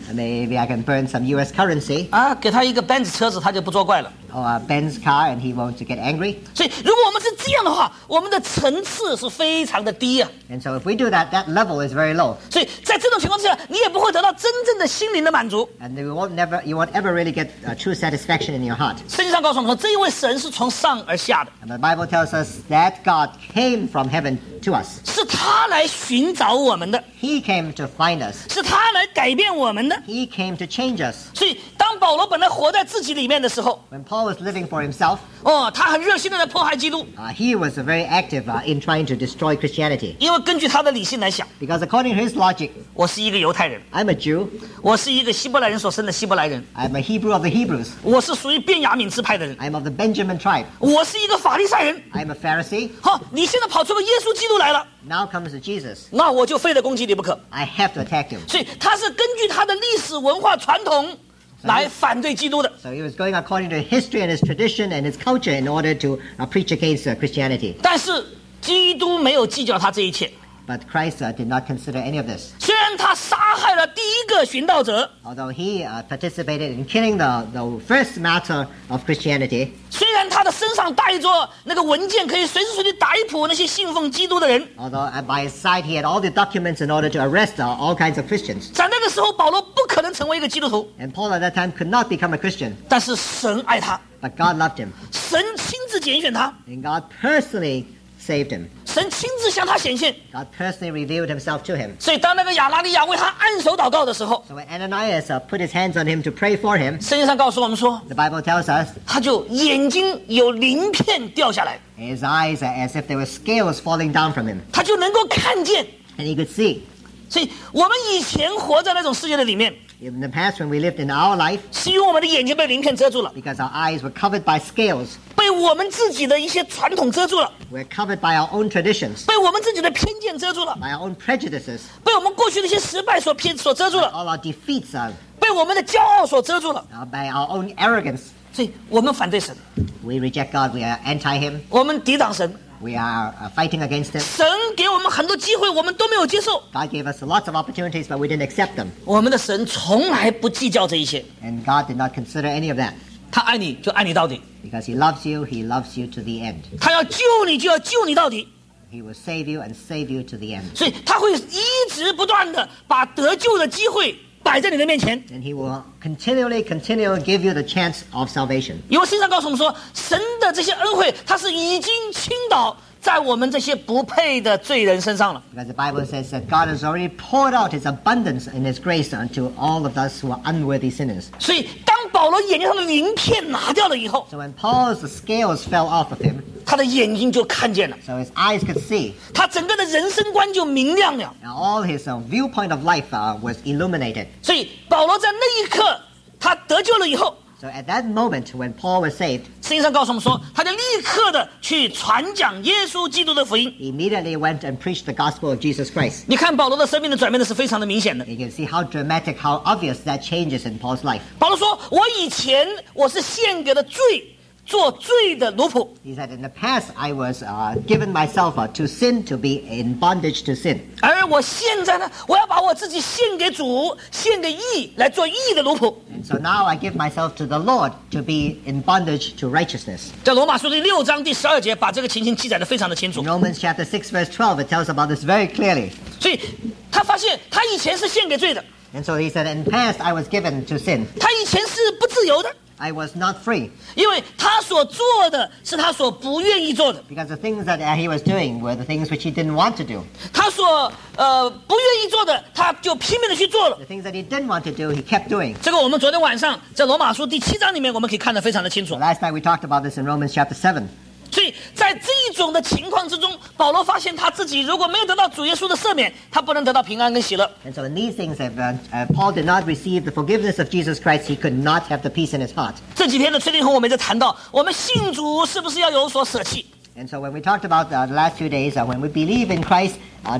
Maybe I can burn some U.S. currency 啊，给他一个 Benz 车子，他就不作怪了。 or a Benz car, and he won't get angry. 所以，如果我们是这样的话，我们的层次是非常的低啊。 And so if we do that, that level is very low. 所以在这种情况之下，你也不会得到真正的心灵的满足。 And you won't ever really get true satisfaction in your heart. 圣经上告诉我们说，这一位神是从上而下的， And the Bible tells us that God came from heaven to us. 是他来寻找我们的， He came to find us. 是他来改变我们的。 He came to change us. 所以，当保罗本来活在自己里面的时候， When Paul was living for himself, 他很热心的在迫害基督， he was very active in trying to destroy Christianity. 因为根据他的理性来想， Because according to his logic, 我是一个犹太人， I'm a Jew. 我是一个希伯来人所生的希伯来人， I'm a Hebrew of the Hebrews. 我是属于便雅悯支派的人， I'm of the Benjamin tribe. 我是一个法利赛人。 I'm a Pharisee. 好，你现在跑出个耶稣基督来了， Now comes Jesus. 那我就非得攻击你不可。 I have to attack him. 所以他是根据他的历史文化传统来反对基督的。 So he was going according to history and his tradition and his culture in order to preach against Christianity. 但是基督没有计较他这一切， But Christ did not consider any of this. 虽然他杀害了第一个寻道者， Although he participated in killing the first martyr of Christianity, 虽然他的身上带着那个文件，可以随时随地逮捕那些信奉基督的人， although by his side he had all the documents in order to arrest all kinds of Christians. 在那个时候，保罗不可能成为一个基督徒， And Paul at that time could not become a Christian, 但是神爱他， but God loved him. 神亲自拣选他， And God personally saved him. 神亲自向他显现。 God personally revealed himself to him. 所以当那个亚拿尼亚为他按手祷告的时候， So when Ananias put his hands on him to pray for him, 圣经上告诉我们说， the Bible tells us 他就眼睛有鳞片掉下来， his eyes are as if there were scales falling down from him, 他就能够看见。 and he could see. 所以我们以前活在那种世界的里面， In the past, when we lived in our life, 是因为我们的眼睛被鳞片遮住了， because our eyes were covered by scales, 被我们自己的一些传统遮住了， we're covered by our own traditions, 被我们自己的偏见遮住了， by our own prejudices, 被我们过去的一些失败所遮住了， all our defeats, 被我们的骄傲所遮住了。 by our own arrogance. 所以我们反对神， We reject God. We are anti Him. 我们抵挡神。 We are fighting against Him. 神给我们很多机会，我们都没有接受。 God gave us lots of opportunities, but we didn't accept them. 我们的神从来不计较这一切， And God did not consider any of that. 他爱你就爱你到底， Because He loves you to the end. 他要救你就要救你到底。 He will save you and save you to the end. 所以他会一直不断的把得救的机会摆在你的面前。 And He will continually give you the chance of salvation. 因为圣经上告诉我们说，神的这些恩惠，他是已经倾倒在我们这些不配的罪人身上了。 Because the Bible says that God has already poured out His abundance and His grace unto all of us who are unworthy sinners. 所以当保罗眼睛上的鳞片拿掉了以后， So when Paul's scales fell off of him, 他的眼睛就看见了， so his eyes could see, 他整个的人生观就明亮了。 and all his viewpoint of life was illuminated. 所以保罗在那一刻他得救了以后， So at that moment when Paul was saved, 圣经上告诉我们说，他就立刻的去传讲耶稣基督的福音。 he immediately went and preached the gospel of Jesus Christ. 你看保罗的生命的转变的是非常的明显的。 You can see how dramatic, how obvious that changes in Paul's life. 保罗说：“我以前我是献给了罪，做罪的奴仆。 He said, in the past I was given myself to sin, to be in bondage to sin. 而我现在呢，我要把我自己献给主，献给义，来做义的奴仆。 And so now I give myself to the Lord to be in bondage to righteousness. 在罗马书第6章第12节，把这个情形记载得非常的清楚 In。Romans chapter 6 verse 12, it tells about this very clearly. 所以他发现他以前是献给罪的， And so he said, in the past I was given to sin. 他以前是不自由的， I was not free. 因为他所做的是他所不愿意做的， Because the things that he was doing were the things which he didn't want to do. 他所不愿意做的，他就拼命的去做了。 The things that he didn't want to do, he kept doing. 这个我们昨天晚上在罗马书第7章里面，我们可以看得非常的清楚 So。last night we talked about this in Romans chapter 7. 所以在这一种的情况之中，保罗发现他自己如果没有得到主耶稣的赦免，他不能得到平安跟喜乐。 And so in these things, if Paul did not receive the forgiveness of Jesus Christ, he could not have the peace in his heart. 这几天的崔定宏我们也在谈到，我们信主是不是要有所舍弃？ And so when we talked about the last few days, when we believe in Christ,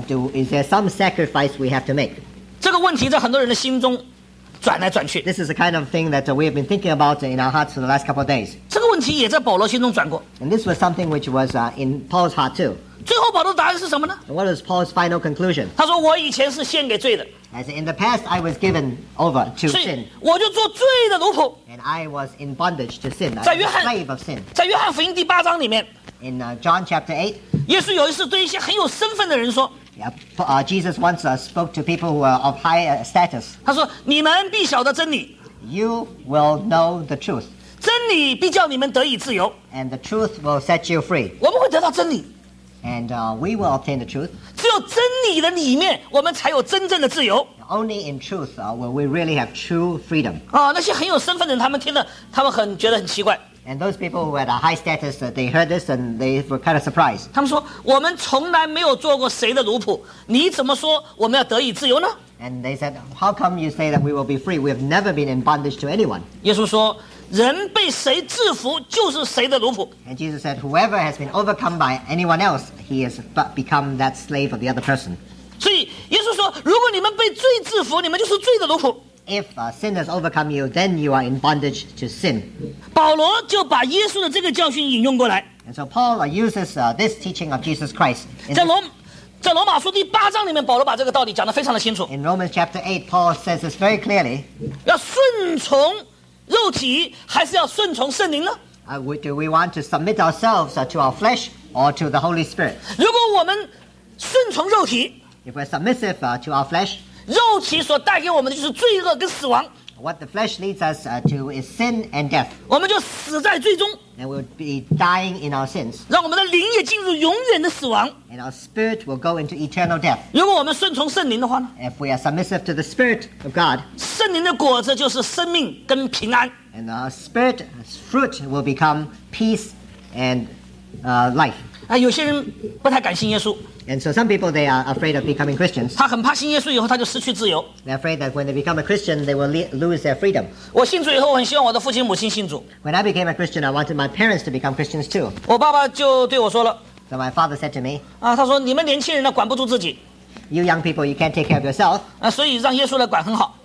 is there some sacrifice we have to make? 这个问题在很多人的心中转来转去， This is the kind of thing that we have been thinking about in our hearts for the last couple of days. 这个问题也在保罗心中转过。 And this was something which was in Paul's heart too. 最后保罗的答案是什么呢？ And what was Paul's final conclusion? 他说我以前是献给罪的， As in the past, I was given over to 所以 sin, 我就做罪的奴仆。 and I was in bondage to sin. I 在 was 约 a 翰 slave of sin. 在约翰福音第8章里面， In John chapter 8, 耶稣有一次对一些很有身份的人说， Jesus once spoke to people who are of high status. 他说你们必晓得真理， You will know the truth, 真理必叫你们得以自由。 and the truth will set you free. 我们会得到真理， And we will obtain the truth. 只有真理的里面，我们才有真正的自由。 Only in truth will we really have true freedom. 那些很有身份的人，他们听了，他们觉得很奇怪。 And those people who had a high status, they heard this and they were kind of surprised. 他们说：“我们从来没有做过谁的奴仆，你怎么说我们要得以自由呢 And they said, how come you say that we will be free? We have never been in bondage to anyone. ？” 耶稣说：“人被谁制服，就是谁的奴仆。 And Jesus said, whoever has been overcome by anyone else, he has become that slave of the other person. ” 所以耶稣说：“如果你们被罪制服，你们就是罪的奴仆。” If sin has overcome you, then you are in bondage to sin. 保罗就把耶稣的这个教训引用过来， And so Paul uses this teaching of Jesus Christ. 在罗马书第8章里面，保罗把这个道理讲得非常的清楚。 In Romans chapter 8, Paul says this very clearly. 要顺从肉体，还是要顺从圣灵呢？ Do we want to submit ourselves to our flesh or to the Holy Spirit? 如果我们顺从肉体， If we're submissive to our flesh, 肉体所带给我们的就是罪恶跟死亡， what the flesh leads us to is sin and death. 我们就死在罪中， And we'll be dying in our sins. 让我们的灵也进入永远的死亡。 And our spirit will go into eternal death. 如果我们顺从圣灵的话呢？ If we are submissive to the Spirit of God, 圣灵的果子就是生命跟平安。 and our spirit fruit will become peace and life. 有些人不太敢信耶稣， And so some people, they are afraid of becoming Christians. 他很怕信耶稣以后他就失去自由。 They're afraid that when they become a Christian, they will lose their freedom. 我信主以后，我很希望我的父亲母亲信主。 When I became a Christian, I wanted my parents to become Christians too. 我爸爸就对我说了， So my father said to me, 他说你们年轻人呢管不住自己， you young people, you can't take care of yourself. 所以让耶稣来管很好。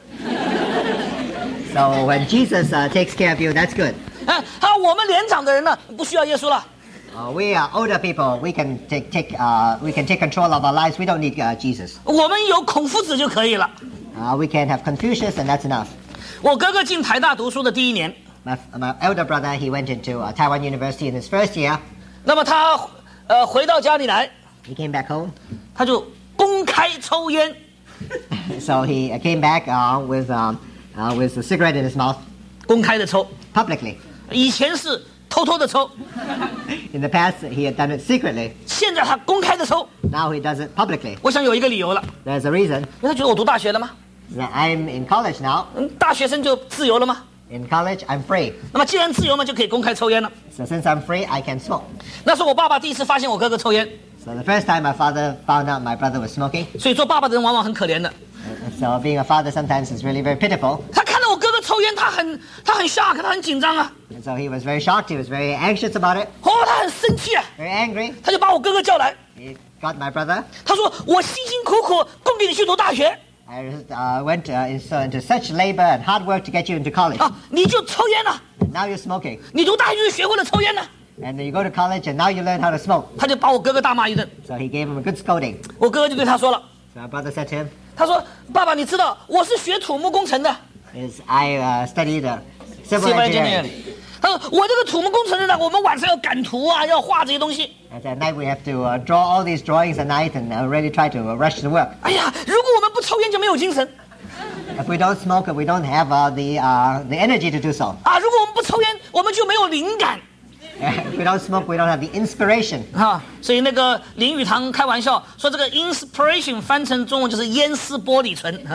So when Jesus takes care of you, that's good. 我们年长的人呢不需要耶稣了。 We are older people. We can take control of our lives. We don't need Jesus. 我们有孔夫子就可以了。 We can have Confucius, and that's enough. 我哥哥进台大读书的第1年， My elder brother, he went into Taiwan University in his first year. 那么他回到家里来， He came back home. 他就公开抽烟。 So he came back with a cigarette in his mouth 公开的抽， publicly. 以前是偷偷的抽， In the past, he had done it secretly. 现在他公开的抽。 Now he does it publicly. 我想有一个理由了， There's a reason. 因为他觉得我读大学了吗？ I'm in college now. 大学生就自由了吗？ In college, I'm free. 那么既然自由嘛，就可以公开抽烟了。 So since I'm free, I can smoke. 那是我爸爸第一次发现我哥哥抽烟， So the first time my father found out my brother was smoking. 所以做爸爸的人往往很可怜的。 So being a father sometimes is really very pitiful. 他看到我哥哥抽烟，他很shock，他很紧张啊， And so he was very shocked. He was very anxious about it. 他很生气啊， Very angry. 他就把我哥哥叫来， He got my brother. 他说我辛辛苦苦供给你去读大学 I went into such labor and hard work to get you into college. 你就抽烟了， And now you're smoking. 你读大学就学会了抽烟了， And you go to college and now you learn how to smoke. 他就把我哥哥大骂一顿。 So he gave him a good scolding. 我哥哥就对他说了， So my brother said to him, 他说爸爸，你知道我是学土木工程的， I studied civil engineering. 他说我这个土木工程的呢，我们晚上要赶图啊，要画这些东西。 And at night we have to draw all these drawings at night and really try to rush the work. 哎呀，如果我们不抽烟就没有精神 If we don't smoke, we don't have the energy to do so. 啊！如果我们不抽烟，我们就没有灵感 If we don't smoke, we don't have the inspiration. 所以那个林语堂开玩笑说，这个 inspiration 翻成中文就是烟丝玻璃醇。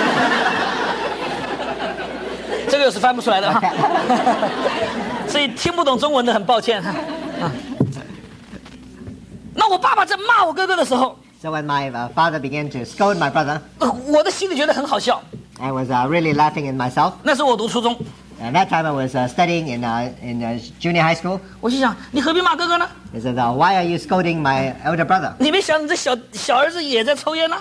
这个又是翻不出来的所以听不懂中文的很抱歉那我爸爸在骂我哥哥的时候 So when my father began to scold my brother, 我的心里觉得很好笑 I was really laughing in myself. 那时候我读初中 At that time I was studying in junior high school. 我心想你何必骂哥哥呢 He said, why are you scolding my elder brother? 你没想你这小儿子也在抽烟呢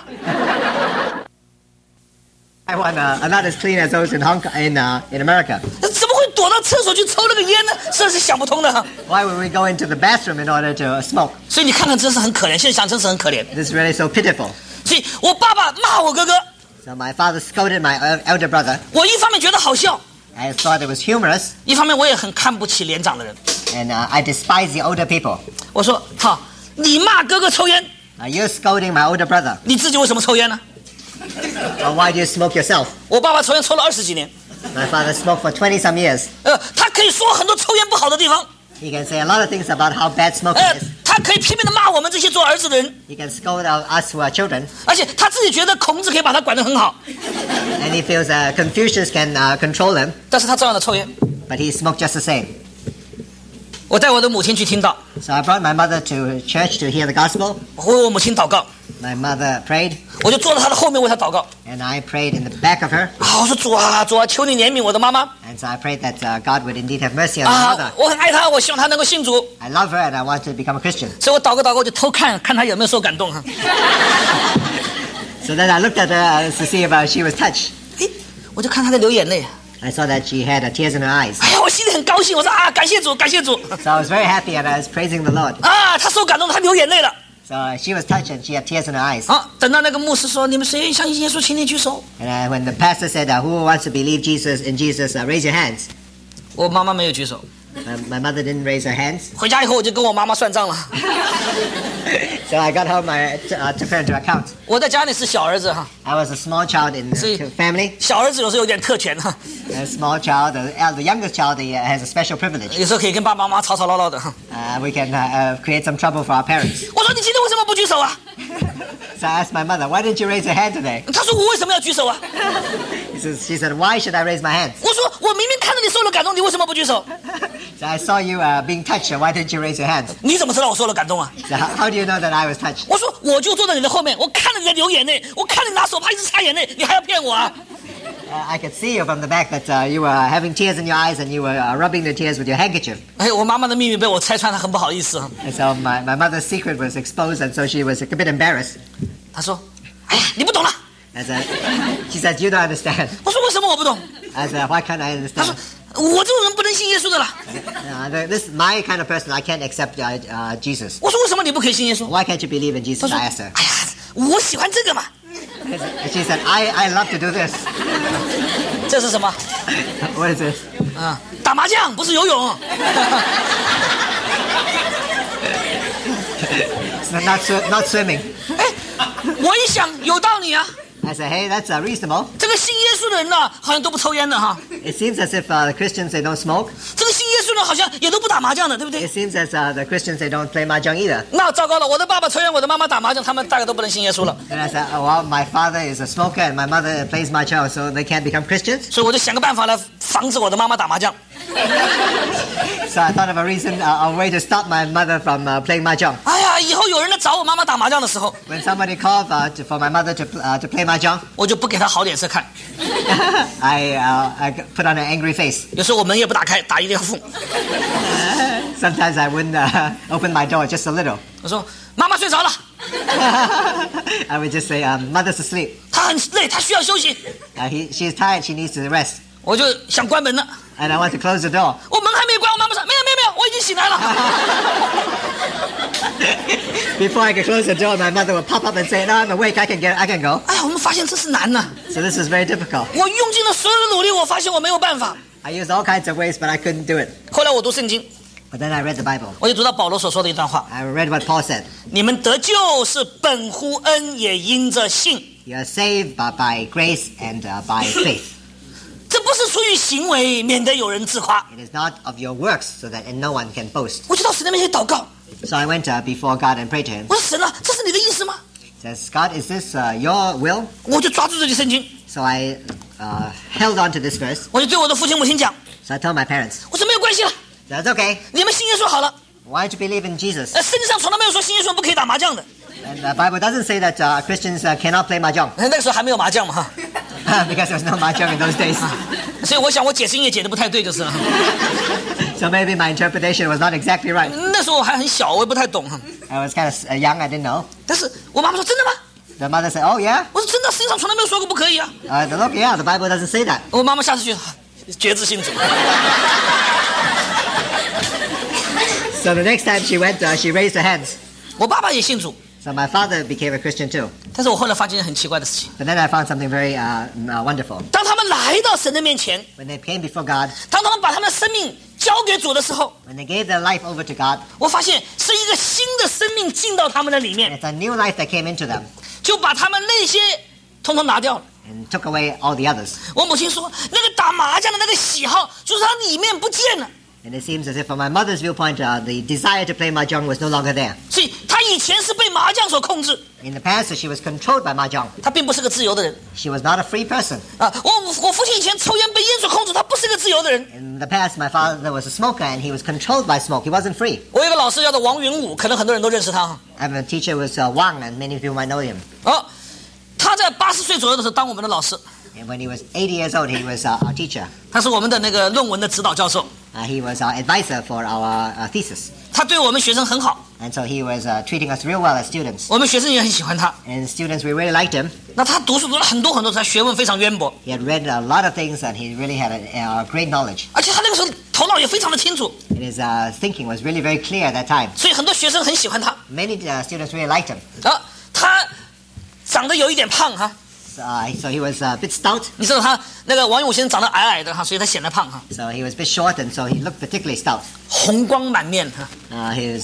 I want are not as clean as those in America. 怎么会躲到厕所去抽那个烟呢？这是想不通的哈。 Why would we go into the bathroom in order to smoke? 所以你看看，真是很可怜。现在想，真是很可怜。 This is really so pitiful. 所以我爸爸骂我哥哥， So my father scolded my elder brother. 我一方面觉得好笑， I thought it was humorous, 一方面我也很看不起年长的人。 and I despise the older people. 我说：好，你骂哥哥抽烟， You're scolding my older brother. 你自己为什么抽烟呢？ Why do you smoke yourself? 我爸爸抽烟抽了20几年， My father smoked for 20 some years. 他可以说很多抽烟不好的地方， He can say a lot of things about how bad smoking is. 他可以拼命的骂我们这些做儿子的人， He can scold us who are children. 而且他自己觉得孔子可以把他管得很好， And he feels Confucius can control him, 但是他照样的抽烟。 but he smoked just the same. 我带我的母亲去听到， So I brought my mother to church to hear the gospel. 我为我母亲祷告， My mother prayed, 我就坐在她的后面为她祷告。 and I prayed in the back of her. 我说主啊，主啊，求你怜悯我的妈妈 And so I prayed that God would indeed have mercy on my mother. 我很爱她，我希望她能够信主， I love her and I want to become a Christian. 所以我祷告，我就偷看她有没有受感动哈。 So then I looked at her to see if she was touched. 我就看她在流眼泪， I saw that she had tears in her eyes. 哎呀，我心里很高兴，我说感谢主，感谢主 So I was very happy and I was praising the Lord. 她受感动了，她流眼泪了。 So she was touched and she had tears in her eyes. 等到那个牧师说你们谁相信耶稣，请你举手。 And when the pastor said, who wants to believe in Jesus, raise your hands. 我妈妈没有举手， My mother didn't raise her hands. 回家以后我就跟我妈妈算账了。 So I got home, I took her into account. 我在家里是小儿子哈， I was a small child in the family. 小儿子有时候有点特权哈， A small child, the youngest child, has a special privilege. 有时候可以跟爸爸妈妈吵吵闹闹的哈。 We can create some trouble for our parents. 我说你今天为什么不举手啊？ So I asked my mother, why didn't you raise your hand today? 她说我为什么要举手啊？ She said, why should I raise my hands? 我说我明明看到你受了感动，你为什么不举手？ So I saw you being touched. Why didn't you raise your hands? 你怎么知道我受了感动啊？ So how do you know that I was touched? 我说我就坐在你的后面，我看着你在流眼泪，我看着你拿手帕一直擦眼泪，你还要骗我啊？ I could see you from the back that you were having tears in your eyes and you were rubbing the tears with your handkerchief. 哎，我妈妈的秘密被我拆穿了，很不好意思啊。 And so my mother's secret was exposed, and so she was a bit embarrassed. 她说：“哎呀，你不懂了。” And she said, you don't understand. 我说为什么我不懂？ I said, why can't I 她说 understand? 我这种人不能信耶稣的啦。 This my kind of person. I can't accept Jesus. 我说为什么你不可以信耶稣？ Why can't you believe in 她 Jesus? 说：“ I asked her. 哎呀，我喜欢这个嘛。 She said, I love to do this. 这是什么？ What is this? 打麻将不是游泳。 It's not swimming. 哎，我一想有道理啊。 I said, hey, that's reasonable. 这个信耶稣的人呢，好像都不抽烟的哈。 It seems as if the Christians, they don't smoke. 这个信耶稣的好像也都不打麻将的，对不 It 对？ seems as the Christians, they don't play mahjong either. 那糟糕了，我的爸爸抽烟，我的妈妈打麻将，他们大概都不能信耶稣了。 And I said, well, my father is a smoker and my mother plays mahjong, so they can't become Christians. 所以我就想个办法来防止我的妈妈打麻将。 So I thought of a reason, a way to stop my mother from playing mahjong. 哎呀，以后有人来找我妈妈打麻将的时候， When somebody called for my mother to play mahjong, 我就不给她好脸色看。 I put on an angry face. 有时候我门也不打开，打一定要缝。 Sometimes I wouldn't open my door just a little. 我说妈妈睡着了， I would just say, mother's asleep. 她很累，她需要休息。 She's tired, she needs to rest. 我就想关门了， And I want to close the door. 我门还没关，我妈妈说没有，我已经醒来了。 Before I could close the door, my mother would pop up and say, no, I'm awake, I can go. 哎呀，我们发现这是难呐。 So this is very difficult. 我用尽了所有的努力，我发现我没有办法。 I used all kinds of ways, but I couldn't do it. 后来我读圣经， But then I read the Bible. 我就读到保罗所说的一段话： I read what Paul said. 你们得救是本乎恩，也因着信。 You are saved by grace and by faith. 这不是出于行为，免得有人自夸。 It is not of your works, so that no one can boast. 我就到神的面前祷告， So I went before God and prayed to him. 我说神啊，这是你的意思吗？ Says, God, is this your will? 我就抓住这句圣经， So I held on to this verse. 我就对我的父亲母亲讲， So I told my parents, 我说没有关系了， that's okay. 你们信耶稣好了。 Why don't you believe in Jesus? 圣经上从来没有说信耶稣不可以打麻将的， And the Bible doesn't say that Christians cannot play mahjong. 那个时候还没有麻将嘛哈， Because there was no mahjong in those days. 所以我想我解释也解得不太对就是了。 So maybe my interpretation was not exactly right. 那时候我还很小，我也不太懂哈。 I was kind of young, I didn't know. 但是我妈妈说真的吗？ The mother said, oh yeah? 我说真的，圣经上从来没有说过不可以啊。 Look, yeah, the Bible doesn't say that. 我妈妈下次去决志信主。 So the next time she went, she raised her hands. 我爸爸也信主， So my father became a Christian too. 但是我后来发现一件很奇怪的事情： But then I found something very wonderful. 当他们来到神的面前， When they came before God, 当他们把他们的生命交给主的时候， when they gave their life over to God, 我发现是一个新的生命进到他们的里面， it's a new life that came into them 就把他们那些统统拿掉了。 and took away all the others. 我母亲说，那个打麻将的那个喜好，就是他里面不见了。 And it seems as if from my mother's viewpoint, the desire to play mahjong was no longer there. 所以他以前是被麻将所控制， In the past, she was controlled by mahjong. 他并不是个自由的人 She was not a free person. 啊。我父亲以前抽烟被烟所控制，他不是个自由的人。 In the past, my father was a smoker and he was controlled by smoke. He wasn't free. 我有一个老师叫做王云武，可能很多人都认识他。 I have a teacher who was Wang, and many of you might know him. 他在80岁左右的时候当我们的老师， And when he was 80 years old, he was our teacher. 他是我们的那个论文的指导教授， He was our advisor for our thesis. 他对我们学生很好， And so he was treating us real well as students. 我们学生也很喜欢他。 And students, we really liked him. 那他读书读了很多，他学问非常渊博， He had read a lot of things and he really had a great knowledge. 而且他那个时候头脑也非常的清楚， And his thinking was really very clear at that time. 所以很多学生很喜欢他。 Many students really liked him. 他长得有一点胖哈， So he was a bit stout. 你知道他那个王永先生长得矮矮的哈，所以他显得胖哈， So he was a bit short and so he looked particularly stout. 红光满面哈。 He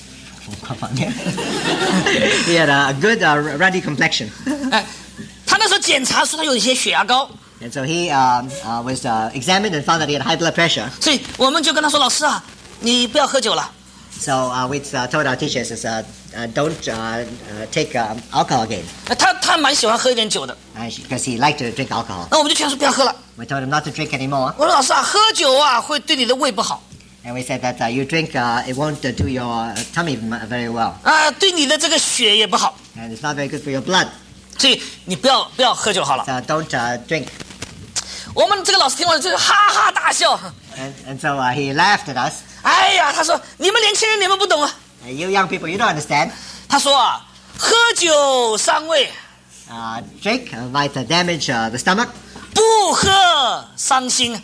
had a good ruddy complexion. 他那时候检查说他有一些血压高， And so he was examined and found that he had high blood pressure. 所以我们就跟他说：“老师啊，你不要喝酒了。” So we told our teachers don't take alcohol again. 他蛮喜欢喝一点酒的， Because he liked to drink alcohol. 那我们就劝他说不要喝了。 We told him not to drink anymore. 我说老师啊，喝酒啊会对你的胃不好 And we said that you drink, it won't do your tummy very well. 啊，对你的这个血也不好， And it's not very good for your blood. 所以你不要喝酒好了。 So don't drink. 我们这个老师听完就哈哈大笑。 And so he laughed at us. 哎呀，他说你们年轻人你们不懂啊。 You young people, you don't understand. 他说啊，喝酒伤胃， Drink might damage the stomach. 不喝伤心。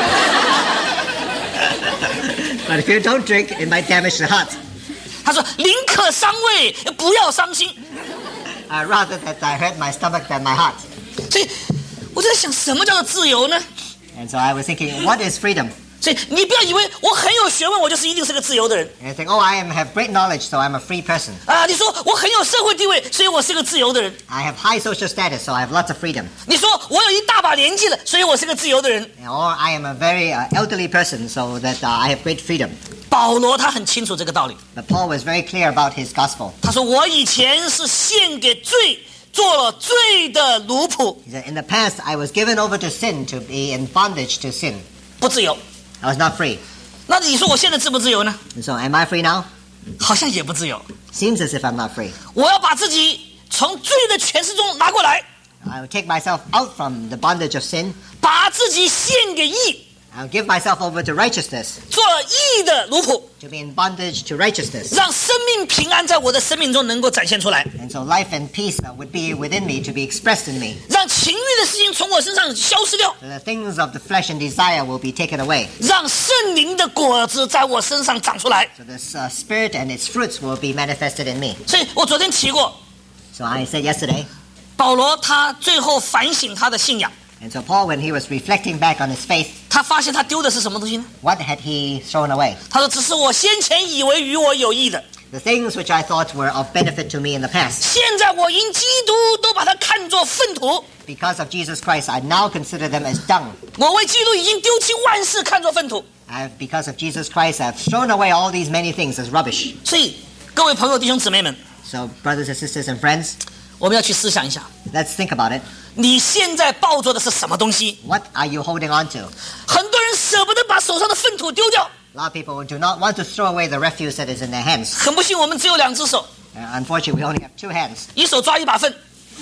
But if you don't drink, it might damage the heart. 他说宁可伤胃，不要伤心。 Rather that I hurt my stomach than my heart. 所以我就在想，什么叫做自由呢？ And so I was thinking, what is freedom? 所以你不要以为我很有学问，我就是一定是个自由的人 And I think, I have great knowledge, so I'm a free person. 啊！你说我很有社会地位，所以我是个自由的人。 I have high social status, so I have lots of freedom. 你说我有一大把年纪了，所以我是个自由的人。 Or I am a very elderly person, so that I have great freedom. 保罗他很清楚这个道理， But Paul was very clear about his gospel. 他说我以前是献给罪，做了罪的奴仆， He said, in the past, I was given over to sin, to be in bondage to sin. 不自由。 I was not free. 那你说我现在自不自由呢？ And so am I free now? 好像也不自由。 Seems as if I'm not free. 我要把自己从罪的权势中拿过来， I will take myself out from the bondage of sin. 把自己献给义， I'll give myself over to righteousness, 做义的奴仆， to be in bondage to righteousness. 让生命平安在我的生命中能够展现出来， And so life and peace would be within me, to be expressed in me. 让情欲的事情从我身上消失掉， So the things of the flesh and desire will be taken away. 让圣灵的果子在我身上长出来。 So the spirit and its fruits will be manifested in me. 所以我昨天提过， So I said yesterday, 保罗他最后反省他的信仰， and so Paul, when he was reflecting back on his faith, 他发现他丢的是什么东西呢？ what had he thrown away? 他说：“只是我先前以为与我有益的， The things which I thought were of benefit to me in the past. 现在我因基督都把它看作粪土。 Because of Jesus Christ, I now consider them as dung. 我为基督已经丢弃万事，看作粪土。 Because of Jesus Christ, I've thrown away all these many things as rubbish. 所以，各位朋友、弟兄姊妹们， So, brothers and sisters and friends, 我们要去思想一下， let's think about it. 你现在抱着的是什么东西？ What are you holding on to? 很多人舍不得把手上的粪土丢掉。 A lot of people do not want to throw away the refuse that is in their hands. 很不幸，我们只有2只手， Unfortunately, we only have 2 hands. 一手抓一把粪，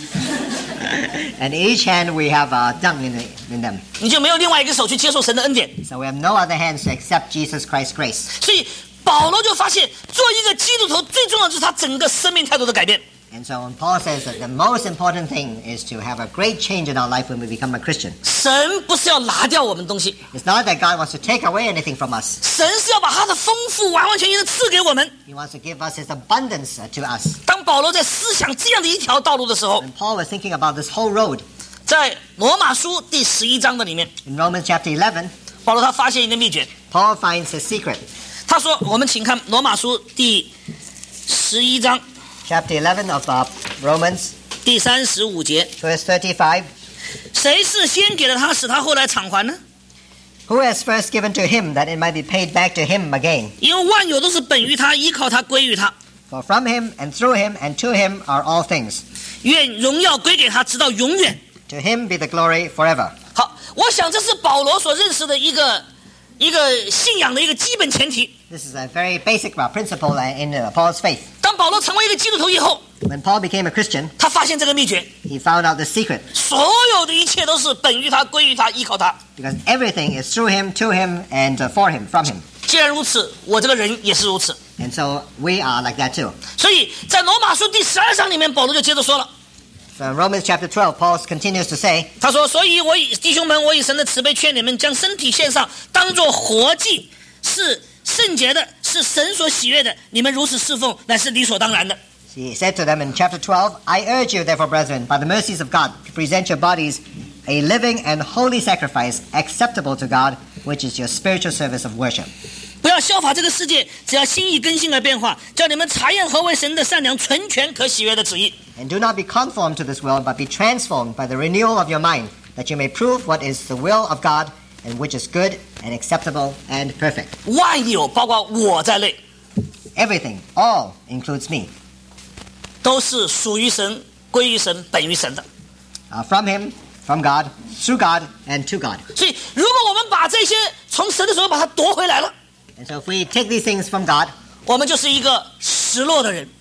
And in each hand we have dung in them. 你就没有另外一个手去接受神的恩典。 So we have no other hands to accept Jesus Christ's grace. 所以保罗就发现，做一个基督徒最重要的就是他整个生命态度的改变。 And so when Paul says that the most important thing is to have a great change in our life when we become a Christian, 神不是要拿掉我们东西， it's not that God wants to take away anything from us. 神是要把他的丰富完完全全的赐给我们。 He wants to give us his abundance to us. 当保罗在思想这样的一条道路的时候， When Paul was thinking about this whole road, 在罗马书第11章的里面， in Romans chapter 11, 保罗他发现一个秘诀， Paul finds his secret. 他说：“我们请看罗马书第11章 Chapter 11 of Romans, 第35节， verse 35. 谁是先给了他，使他后来偿还呢？ Who has first given to him that it might be paid back to him again? 因为万有都是本于他，依靠他，归于他。 For from him and through him and to him are all things. 愿荣耀归给他，直到永远。” To him be the glory forever. 好，我想这是保罗所认识的一个信仰的一个基本前提。 This is a very basic principle in Paul's faith. 当保罗成为一个基督徒以后， When Paul became a Christian, 他发现这个秘诀， he found out the secret. 所有的一切都是本于他，归于他，依靠他。 Because everything is through him, to him, and for him, from him. 既然如此，我这个人也是如此。 And so we are like that too. 所以在罗马书第12章里面，保罗就接着说了， From Romans chapter 12, Paul continues to say, 他说：“所以弟兄们，我以神的慈悲劝你们，将身体献上，当作活祭，是圣洁的，是神所喜悦的。你们如此侍奉，乃是理所当然的。” he said to them in chapter 12, I urge you therefore, brethren, by the mercies of God, to present your bodies a living and holy sacrifice acceptable to God, which is your spiritual service of worship. 不要效法这个世界，只要心意更新而变化，叫你们查验何为神的善良、纯全、可喜悦的旨意。 And do not be conformed to this world, but be transformed by the renewal of your mind, that you may prove what is the will of God, and which is good and acceptable and perfect. 万有，包括我在内， Everything, all includes me, 都是属于神、归于神、本于神的。 from him, from God, through God, and to God. 所以，如果我们把这些从神的手把它夺回来了， And so if we take these things from God, 我们就是一个失落的人。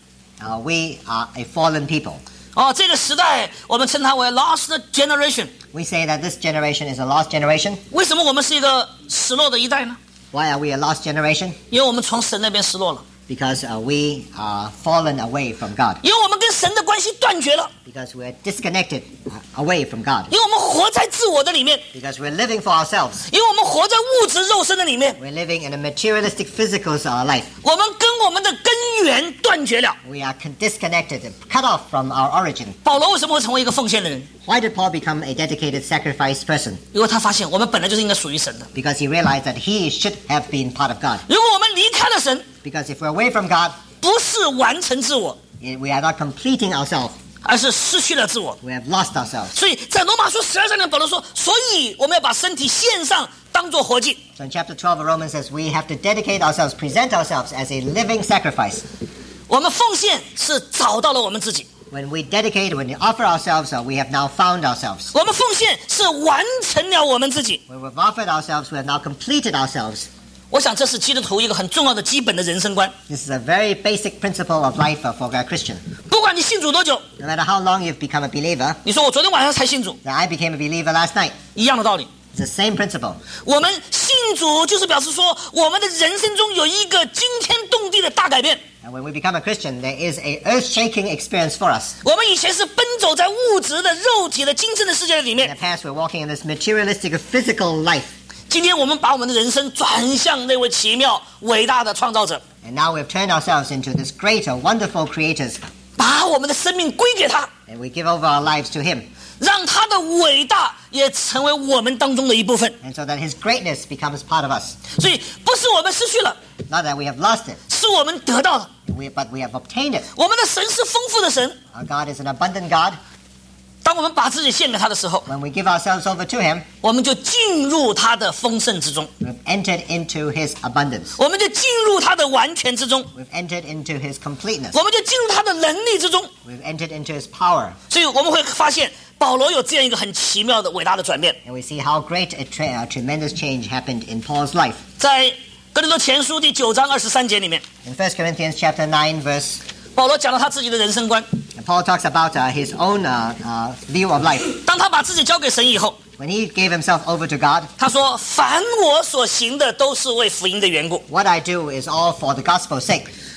we are a fallen people. 这个时代我们称它为 lost generation。 We say that this generation is a lost generation. 为什么我们是一个失落的一代呢？ Why are we a lost generation? 因为我们从神那边失落了， Because we are fallen away from God. 因为我们跟神的关系断绝了， Because we're disconnected away from God. 因为我们活在自我的里面， Because we're living for ourselves. 因为我们活在物质肉身的里面， We're living in a materialistic physical life. 我们跟我们的根源断绝了。 We are disconnected and cut off from our origin. 保罗为什么会成为一个奉献的人？ Why did Paul become a dedicated sacrifice person? 因为他发现我们本来就是应该属于神的。 Because he realized that he should have been part of God. 如果我们离开了神， Because if we're away from God, 不是完成自我， we are not completing ourselves. 而是失去了自我。 We have lost ourselves. 所以在罗马书12章里，保罗说：“所以我们要把身体献上，当作活祭。 So in chapter 12 of Romans says we have to dedicate ourselves, present ourselves as a living sacrifice. 我们奉献是找到了我们自己， When we dedicate, when we offer ourselves, we have now found ourselves. 我们奉献是完成了我们自己。 When we've offered ourselves, we have now completed ourselves. 我想这是基督徒一个很重要的基本的人生观。 This is a very basic principle of life for a Christian. 不管你信主多久， No matter how long you've become a believer, 你说我昨天晚上才信主， that I became a believer last night. 一样的道理。 It's the same principle. 我们信主就是表示说，我们的人生中有一个惊天动地的大改变。 And when we become a Christian, there is a earth-shaking experience for us. 我们以前是奔走在物质的、肉体的、精神的世界里 In 面， the past, we're walking in this materialistic, physical life. 今天我们把我们的人生转向那位奇妙伟大的创造者， And now we've turned ourselves into this great, wonderful creators. 把我们的生命归给他， And we give over our lives to Him. 让他的伟大也成为我们当中的一部分。 And so that His greatness becomes part of us. 所以不是我们失去了， Not that we have lost it, 是我们得到了。 but we have obtained it. 我们的神是丰富的神， Our God is an abundant God. 当我们把自己献给他的时候， When we give ourselves over to Him, 我们就进入他的丰盛之中， we've entered into His abundance. 我们就进入他的完全之中， We've entered into His completeness. 我们就进入他的能力之中。 We've entered into His power. 所以我们会发现保罗有这样一个很奇妙的伟大的转变。 And we see how great a tremendous change happened in Paul's life. 在哥林多前书第9章23节里面， In 1 Corinthians chapter 9, verse, 保罗讲了他自己的人生观。 Paul talks about his own view of life. 当他把自己交给神以后， When he gave himself over to God, 他说：“凡我所行的，都是为福音的缘故。 what I do is all for the gospel's sake.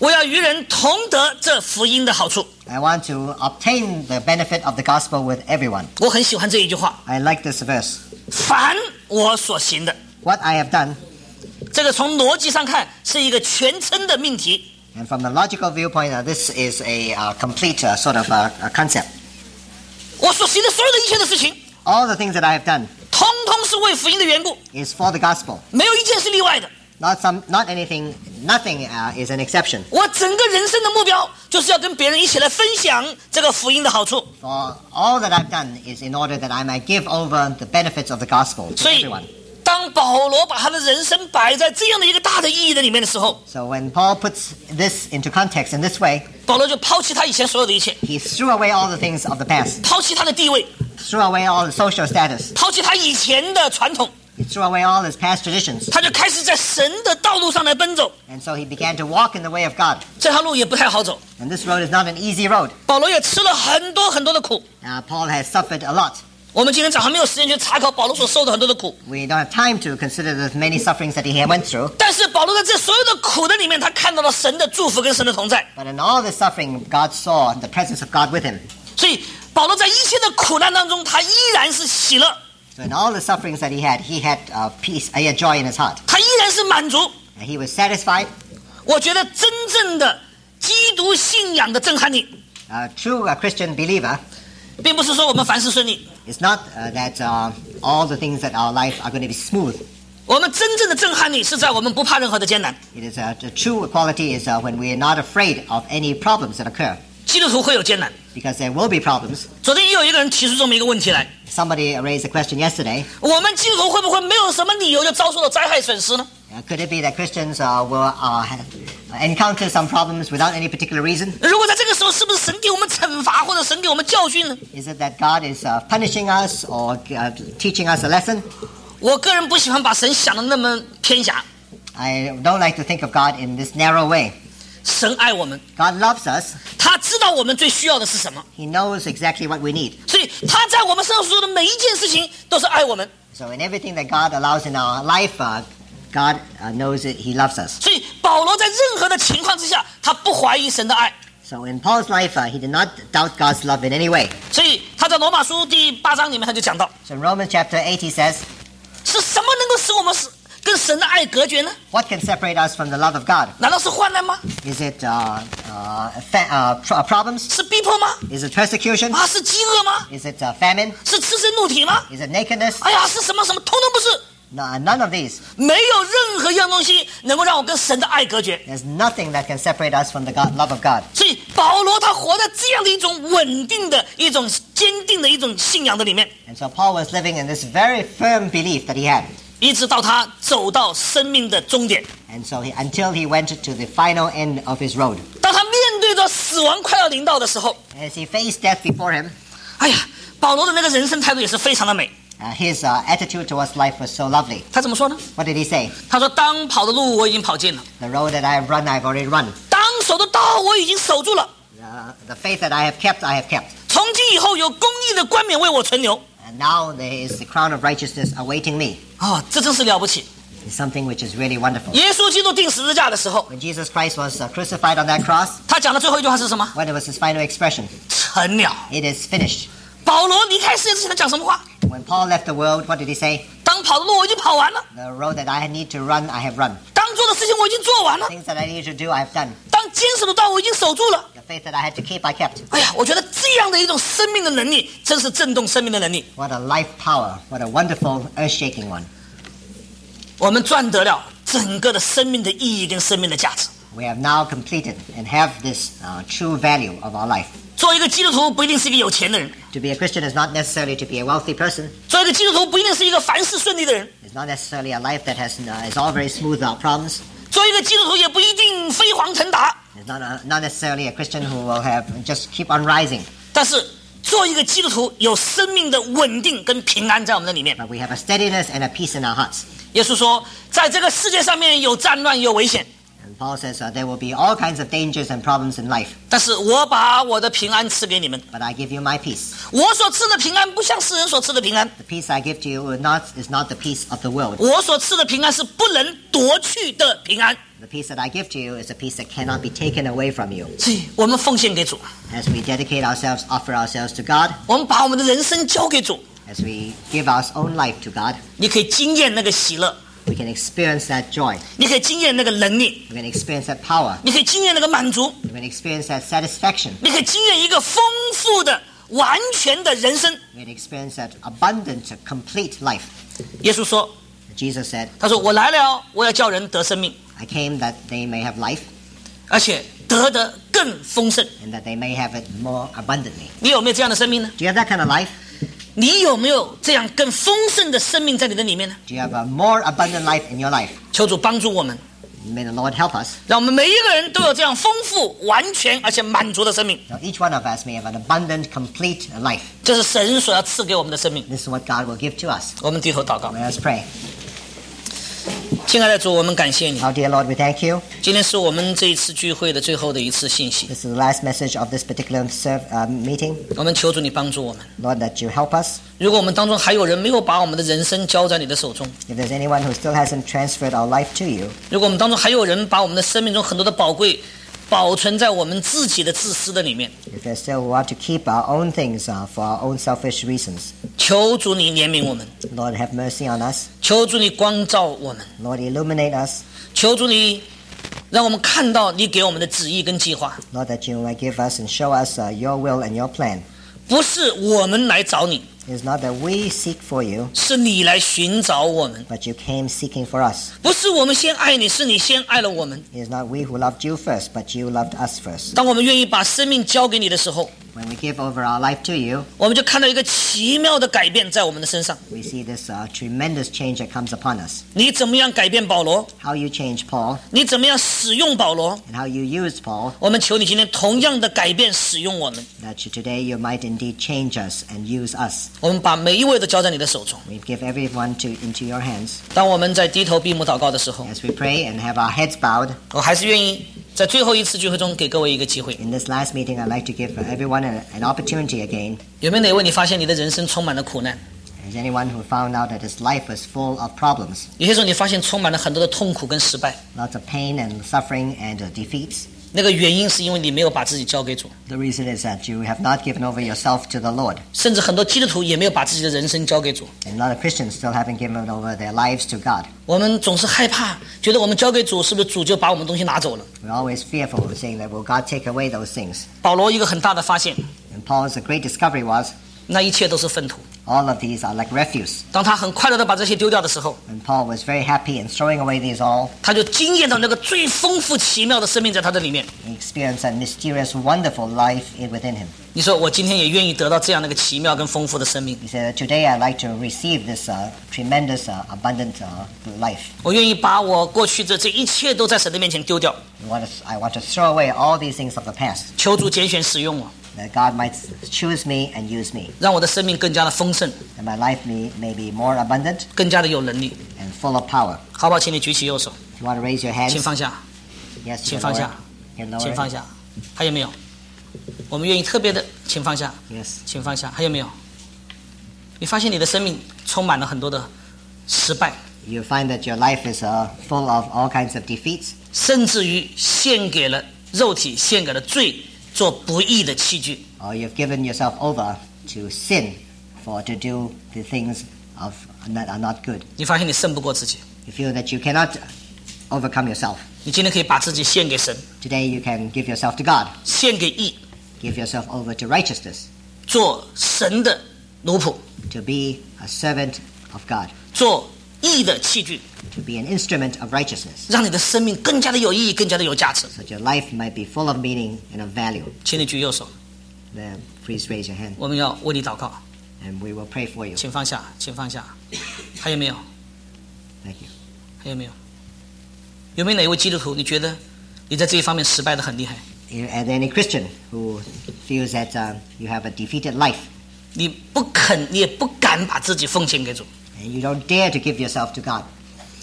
我要与人同得这福音的好处。 I want to obtain the benefit of the gospel with everyone. 我很喜欢这一句话， I like this verse. 凡我所行的， What I have done, 这个从逻辑上看是一个全称的命题。 and from the logical viewpoint, this is a complete sort of concept. 我所行的所有的一切的事情， All the things that I have done 通通是为福音的缘故， is for the gospel. 没有一件是例外的。 Not anything, nothing is an exception. 我整个人生的目标就是要跟别人一起来分享这个福音的好处。 For all that I've done is in order that I might give over the benefits of the gospel to 所以 everyone. 当保罗把他的人生摆在这样的一个大的意义的里面的时候， So when Paul puts this into context in this way, 保罗就抛弃他以前所有的一切， he threw away all the things of the past, 抛弃他的地位， threw away all the social status, 抛弃他以前的传统， he threw away all his past traditions, 他就开始在神的道路上来奔走。 and so he began to walk in the way of God. 这条路也不太好走， And this road is not an easy road. 保罗也吃了很多很多的苦。 Paul has suffered a lot. 我们今天早上没有时间去查考保罗所受的很多的苦， We don't have time to consider the many sufferings that he went through. 但是保罗在这所有的苦的里面，他看到了神的祝福跟神的同在。 But in all this suffering, God saw the presence of God with him. 所以保罗在一切的苦难当中，他依然是喜乐， So in all the sufferings that he had peace, he had joy in his heart. 他依然是满足。 And he was satisfied. 我觉得真正的基督信仰的震撼力， A true Christian believer 并不是说我们凡事顺利， is not that all the things that our life are going to be smooth. 我们真正的震撼力是在我们不怕任何的艰难。 It is the true quality is when we are not afraid of any problems that occur, 基督徒会有艰难。 because there will be problems. 昨天也有一个人提出这么一个问题来： Somebody raised a question yesterday. 我们基督徒会不会没有什么理由就遭受到灾害损失呢？ Could it be that Christians will encounter some problems without any particular reason? 如果在这个时候，是不是神给我们惩罚或者神给我们教训呢？ Is it that God is punishing us or teaching us a lesson? 我个人不喜欢把神想的那么偏狭。 I don't like to think of God in this narrow way. 神爱我们， God loves us. 他知道我们最需要的是什么， He knows exactly what we need. 所以他在我们身上所做的每一件事情都是爱我们。 So in everything that God allows in our life, God knows it. He loves us. 所以保罗在任何的情况之下，他不怀疑神的爱。 So in Paul's life, he did not doubt God's love in any way. 所以他在罗马书第8章里面他就讲到， So in Romans chapter 8, he says, 是什么能够使我们跟神的爱隔绝呢？ what can separate us from the love of God? 难道是患难吗？ Is it problems? 是逼迫吗？ Is it persecution? 啊，是饥饿吗？ Is it famine? 是赤身露体吗？ Is it nakedness? 哎呀，是什么什么，通通不是。 No, none of these. 没有任何一样东西能够让我跟神的爱隔绝。 There's nothing that can separate us from the love of God. 所以保罗他活在这样的一种稳定的一种坚定的一种信仰的里面， And so Paul was living in this very firm belief that he had. 一直到他走到生命的终点。 And so until he went to the final end of his road. 当他面对着死亡快要临到的时候， As he faced death before him, 哎呀，保罗的那个人生态度也是非常的美。 his attitude towards life was so lovely. 他怎么说呢？ What did he say? 他说：“当跑的路我已经跑尽了， The road that I have run, I've already run. 当守的道我已经守住了。 The faith that I have kept, I have kept. 从今以后有公义的冠冕为我存留。” And now there is the crown of righteousness awaiting me. 哦，这真是了不起！ It's something which is really wonderful. 耶稣基督钉十字架的时候， When Jesus Christ was crucified on that cross, 他讲的最后一句话是什么？ what was his final expression? 成了。 It is finished. 保罗离开世界之前，他讲什么话？ When Paul left the world, what did he say? 当跑的路我已经跑完了， The road that I need to run, I have run. 当做的事情我已经做完了， Things that I need to do, I have done. 当坚守的道我已经守住了。 The faith that I had to keep, I kept. 哎呀，我觉得这样的一种生命的能力，真是震动生命的能力。 What a life power. What a wonderful, earth-shaking one. 我们赚得了整个的生命的意义跟生命的价值。 We have now completed and have this true value of our life. 做一个基督徒不一定是一个有钱的人， To be a Christian is not necessarily to be a wealthy person. 做一个基督徒不一定是一个凡事顺利的人， It's not necessarily a life that is all very smooth without problems. 做一个基督徒也不一定飞黄腾达。 It's not necessarily a Christian who will have just keep on rising. 但是做一个基督徒有生命的稳定跟平安在我们的里面。 But we have a steadiness and a peace in our hearts. 耶稣说，在这个世界上面有战乱有危险， And Paul says there will be all kinds of dangers and problems in life, 但是我把我的平安赐给你们。 but I give you my peace. 我所赐的平安不像世人所赐的平安， The peace I give to you is not the peace of the world. 我所赐的平安是不能夺去的平安。 The peace that I give to you is a peace that cannot be taken away from you. 所以我们奉献给主， As we dedicate ourselves, offer ourselves to God, 我们把我们的人生交给主， as we give our own life to God, 你可以经验那个喜乐， we can experience that joy. 你可以经验那个能力， We can experience that power. 你可以经验那个满足， We can experience that satisfaction. 你可以经验一个丰富的、完全的人生。 We can experience that abundant, complete life. 耶稣说 Jesus said, 他说我来了，我要叫人得生命， I came that they may have life 而且得的更丰盛。 and that they may have it more abundantly. 你有没有这样的生命呢？ Do you have that kind of life? 你有没有这样更丰盛的生命在你的里面呢？ Do you have a more abundant life in your life? 求主帮助我们， May the Lord help us. 让我们每一个人都有这样丰富、完全而且满足的生命。 Now, each one of us may have an abundant, complete life. 这是神所要赐给我们的生命。 This is what God will give to us. 我们低头祷告， Let us pray. 亲爱的主，我们感谢你。 Our dear Lord, we thank you. 今天是我们这一次聚会的最后的一次信息， This is the last message of this particular meeting. 我们求主你帮助我们。 Lord, that you help us. 如果我们当中还有人没有把我们的人生交在你的手中， If there's anyone who still hasn't transferred our life to you, 如果我们当中还有人把我们的生命中很多的宝贵保存在我们自己的自私的里面， if there's still want to keep our own things for our own selfish reasons, 求主你怜悯我们， Lord, have mercy on us. 求主你光照我们， Lord, illuminate us. 求主你让我们看到你给我们的旨意跟计划， Lord, that you might give us and show us your will and your plan. 不是我们来找你， It is not that we seek for you, 是你来寻找我们， but you came seeking for us. 不是我们先爱你，是你先爱了我们。 It is not we who loved you first, but you loved us first. 当我们愿意把生命交给你的时候， When we give over our life to you, 我们就看到一个奇妙的改变在我们的身上。 we see this tremendous change that comes upon us. 你怎么样改变保罗？ How you changed Paul 你怎么样使用保罗？ and how you used Paul, 我们求你今天同样的改变使用我们。 that today you might indeed change us and use us. 我们把每一位都交在你的手中。 We give everyone into your hands. 当我们在低头闭目祷告的时候， As we pray and have our heads bowed, 我还是愿意在最后一次聚会中给各位一个机会。 in this last meeting, I'd like to give everyone an opportunity again. 有没有哪位你发现你的人生充满了苦难？ Is anyone who found out that his life was full of problems, 有些时候你发现充满了很多的痛苦跟失败， lots of pain and suffering and defeats? 那个原因是因为你没有把自己交给主， The reason is that you have not given over yourself to the Lord. 甚至很多基督徒也没有把自己的人生交给主。 And a lot of Christians still haven't given over their lives to God. 我们总是害怕，觉得我们交给主，是不是主就把我们东西拿走了？ We're always fearful of saying that, will God take away those things? 保罗一个很大的发现， And Paul's great discovery was, 那一切都是粪土。 all of these are like refuse. 当他很快乐的把这些丢掉的时候， And Paul was very happy in throwing away these all. 他就惊艳到那个最丰富奇妙的生命在他的里面。 He experienced that mysterious, wonderful life within him. 你说我今天也愿意得到这样的一个奇妙跟丰富的生命， He said, today I'd like to receive this tremendous, abundant life. 我愿意把我过去的这一切都在神的面前丢掉， I want to throw away all these things of the past, 求主拣选使用我， that God might choose me and use me, 让我的生命更加的丰盛， that my life may be more abundant 更加的有能力。 and full of power. 好不好？请你举起右手， If you want to raise your 请 hands, 放下， yes, 请 you 放 can 下 lower it. You can 请 lower 放 it. 下。还有没有？我们愿意特别的，请放下， Yes. 请放下。还有没有？你发现你的生命充满了很多的失败， You find that your life is full of all kinds of defeats, 甚至于献给了肉体，献给了罪，做不义的器具。 or you've given yourself over to sin to do the things that are not good. 你发现你胜不过自己， You feel that you cannot overcome yourself. 你今天可以把自己献给神， Today you can give yourself to God, 献给义， give yourself over to righteousness, 做神的奴仆， to be a servant of God, 做义的器具， to be an instrument of righteousness, 让你的生命更加的有意义，更加的有价值。 so that your life might be full of meaning and of value. 请你举右手， Then please raise your hand 我们要为你祷告。 and we will pray for you. 请放下，请放下。还有没有？ Thank you. 还有没有？有没有哪一位基督徒，你觉得你在这一方面失败的很厉害？ And any Christian who feels that you have a defeated life 你不肯，你也不敢把自己奉献给主。 and you don't dare to give yourself to God.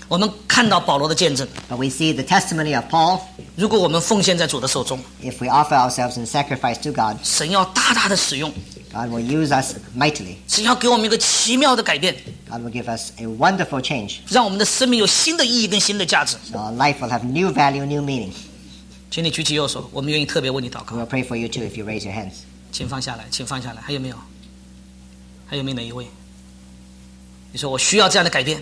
我们看到保罗的见证， But we see the testimony of Paul. 如果我们奉献在主的手中， If we offer ourselves in sacrifice to God, 神要大大的使用， God will use us mightily. 神要给我们一个奇妙的改变， God will give us a wonderful change. 让我们的生命有新的意义跟新的价值。 So our life will have new value, new meaning. 请你举起右手，我们愿意特别为你祷告。 We will pray for you too if you raise your hands. 请放下来，请放下来。还有没有？还有没有哪一位？你说我需要这样的改变，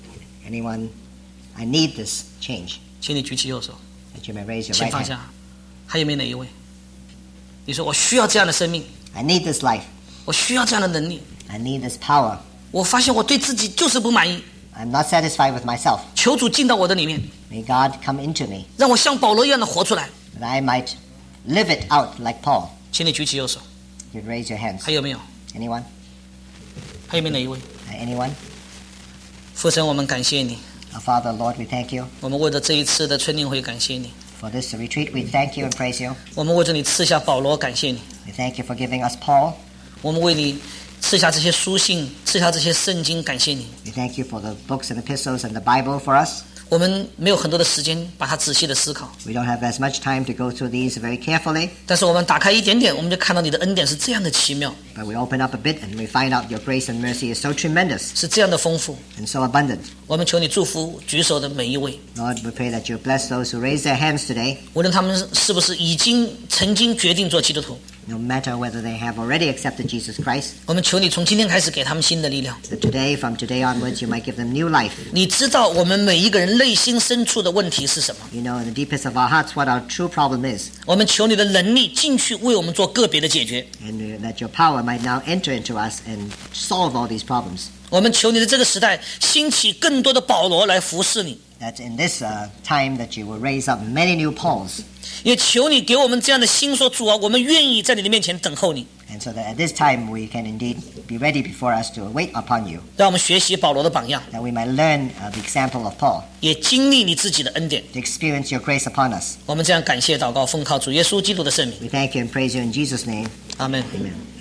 Anyone? I need this change. 请你举起右手， That you may raise your 请 right 放 hand. 下。还有没有哪一位？你说我需要这样的生命， I need this life. 我需要这样的能力。 I need this power. 我发现我对自己就是不满意， I'm not satisfied with myself. 求主进到我的里面， May God come into me 让我像保罗一样的活出来。 that I might live it out like Paul. 请你举起右手。 You raise your hands. 还有没有？ Anyone? 还有没有哪一位？ Anyone? 父神，我们感谢你， Our Father, Lord, we thank you 我们为了这一次的春令会感谢你， for this retreat. We thank you and praise you. 我们为着你赐下保罗感谢你， We thank you for giving us Paul. 我们为你赐下这些书信，赐下这些圣经感谢你。 We thank you for the books and epistles and the Bible for us. 我们没有很多的时间把它仔细的思考， We don't have as much time to go through these very carefully, 但是我们打开一点点，我们就看到你的恩典是这样的奇妙， but we open up a bit and we find out your grace and mercy is so tremendous 是这样的丰富。 and so abundant. 我们求你祝福举手的每一位， Lord, we pray that you bless those who raise their hands today, 无论他们是不是曾经决定做基督徒， no matter whether they have already accepted Jesus Christ, 我们求你从今天开始给他们新的力量。 that today, from today onwards, you might give them new life. 你知道我们每一个人内心深处的问题是什么？ You know in the deepest of our hearts what our true problem is, 我们求你的能力进去为我们做个别的解决。 and that your power might now enter into us and solve all these problems. 我们求你的这个时代兴起更多的保罗来服侍你， That in this time that you will raise up many new Pauls, 也求你给我们这样的心，说主啊，我们愿意在你的面前等候你， and so that at this time we can indeed be ready before us to wait upon you, 让我们学习保罗的榜样， that we might learn the example of Paul, 也经历你自己的恩典。 to experience your grace upon us. 我们这样感谢祷告，奉靠主耶稣基督的圣名， We thank you and praise you in Jesus' name. 阿门。 Amen.